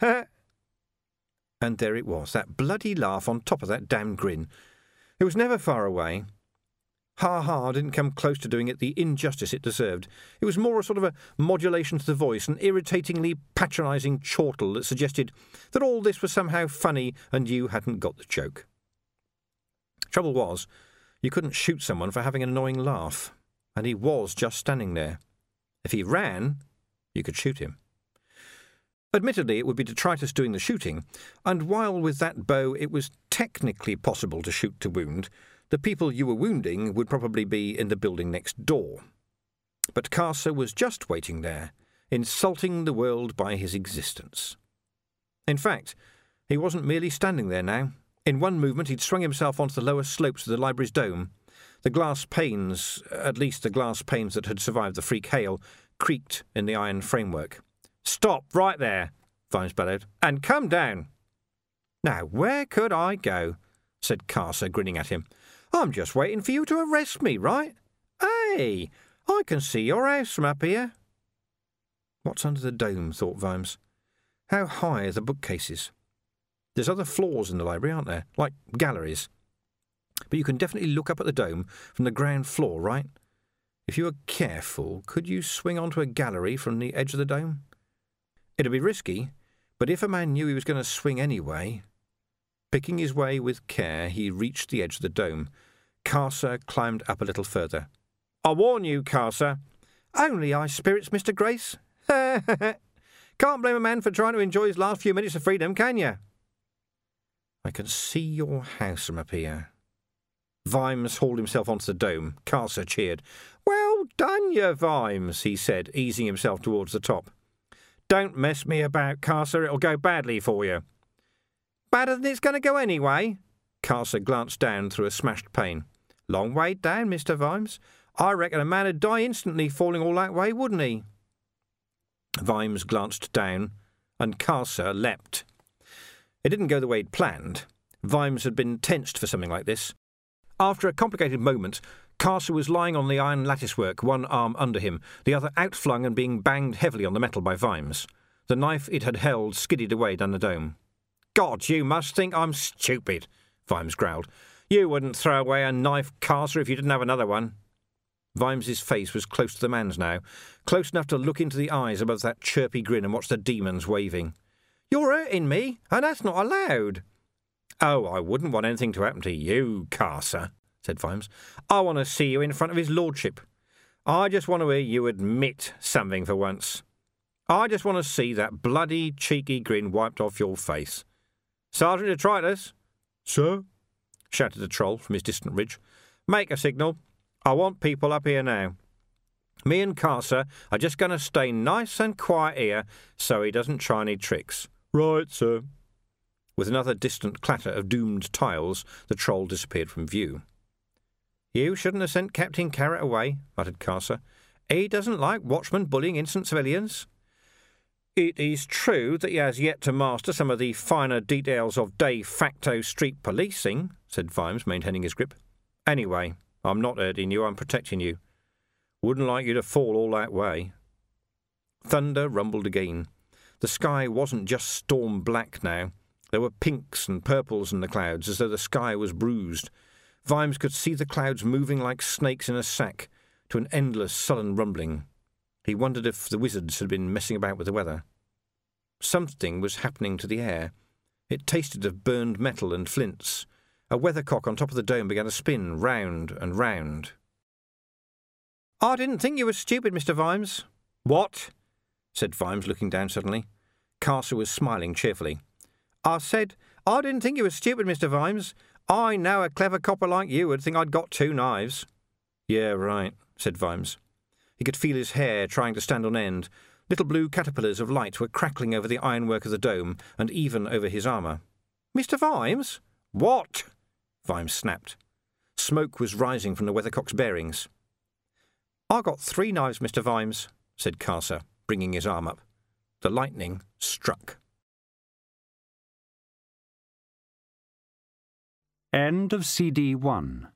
And there it was, that bloody laugh on top of that damned grin. It was never far away. Ha-ha didn't come close to doing it the injustice it deserved. It was more a sort of a modulation to the voice, an irritatingly patronising chortle that suggested that all this was somehow funny and you hadn't got the joke. Trouble was, you couldn't shoot someone for having an annoying laugh, and he was just standing there. If he ran, you could shoot him. Admittedly, it would be detritus doing the shooting, and while with that bow it was technically possible to shoot to wound, the people you were wounding would probably be in the building next door. But Carcer was just waiting there, insulting the world by his existence. In fact, he wasn't merely standing there now. In one movement he'd swung himself onto the lower slopes of the library's dome. The glass panes, at least the glass panes that had survived the freak hail, creaked in the iron framework. "Stop right there," Vimes bellowed, "and come down." "Now, where could I go?" said Carcer, grinning at him. "I'm just waiting for you to arrest me, right? Hey, I can see your house from up here." What's under the dome, thought Vimes. How high are the bookcases? There's other floors in the library, aren't there? Like galleries. But you can definitely look up at the dome from the ground floor, right? If you were careful, could you swing onto a gallery from the edge of the dome? It'd be risky, but if a man knew he was going to swing anyway... Picking his way with care, he reached the edge of the dome. Carcer climbed up a little further. "I warn you, Carcer." "Only high spirits, Mister Grace." "Can't blame a man for trying to enjoy his last few minutes of freedom, can you?" "I can see your house from up here." Vimes hauled himself onto the dome. Carcer cheered. "Well done, you Vimes," he said, easing himself towards the top. "Don't mess me about, Carcer. It'll go badly for you." "Badder than it's going to go anyway?" Carcer glanced down through a smashed pane. "Long way down, Mister Vimes. I reckon a man would die instantly falling all that way, wouldn't he?" Vimes glanced down, and Carcer leapt. It didn't go the way he'd planned. Vimes had been tensed for something like this. After a complicated moment, Carcer was lying on the iron latticework, one arm under him, the other outflung and being banged heavily on the metal by Vimes. The knife it had held skidded away down the dome. "God, you must think I'm stupid," Vimes growled. "You wouldn't throw away a knife, Carcer, if you didn't have another one." Vimes's face was close to the man's now, close enough to look into the eyes above that chirpy grin and watch the demons waving. "You're hurting me, and that's not allowed." "Oh, I wouldn't want anything to happen to you, Carcer," said Vimes. "I want to see you in front of his lordship. I just want to hear you admit something for once. I just want to see that bloody, cheeky grin wiped off your face. Sergeant Detritus." "Sir?" shouted the troll from his distant ridge. "Make a signal. I want people up here now. Me and Carcer are just going to stay nice and quiet here so he doesn't try any tricks." "Right, sir." With another distant clatter of doomed tiles, the troll disappeared from view. "You shouldn't have sent Captain Carrot away," muttered Carcer. "He doesn't like watchmen bullying innocent civilians." It is true that he has yet to master some of the finer details of de facto street policing, said Vimes, maintaining his grip. Anyway, I'm not hurting you, I'm protecting you. Wouldn't like you to fall all that way. Thunder rumbled again. The sky wasn't just storm black now. There were pinks and purples in the clouds, as though the sky was bruised. Vimes could see the clouds moving like snakes in a sack, to an endless sullen rumbling. He wondered if the wizards had been messing about with the weather. Something was happening to the air. It tasted of burned metal and flints. A weathercock on top of the dome began to spin round and round. I didn't think you were stupid, Mister Vimes. What? Said Vimes, looking down suddenly. Carcer was smiling cheerfully. I said, I didn't think you were stupid, Mister Vimes. I know a clever copper like you would think I'd got two knives. Yeah, right, said Vimes. He could feel his hair trying to stand on end. Little blue caterpillars of light were crackling over the ironwork of the dome, and even over his armour. Mister Vimes? What? Vimes snapped. Smoke was rising from the weathercock's bearings. I got three knives, Mister Vimes, said Carcer, bringing his arm up. The lightning struck. End of C D one.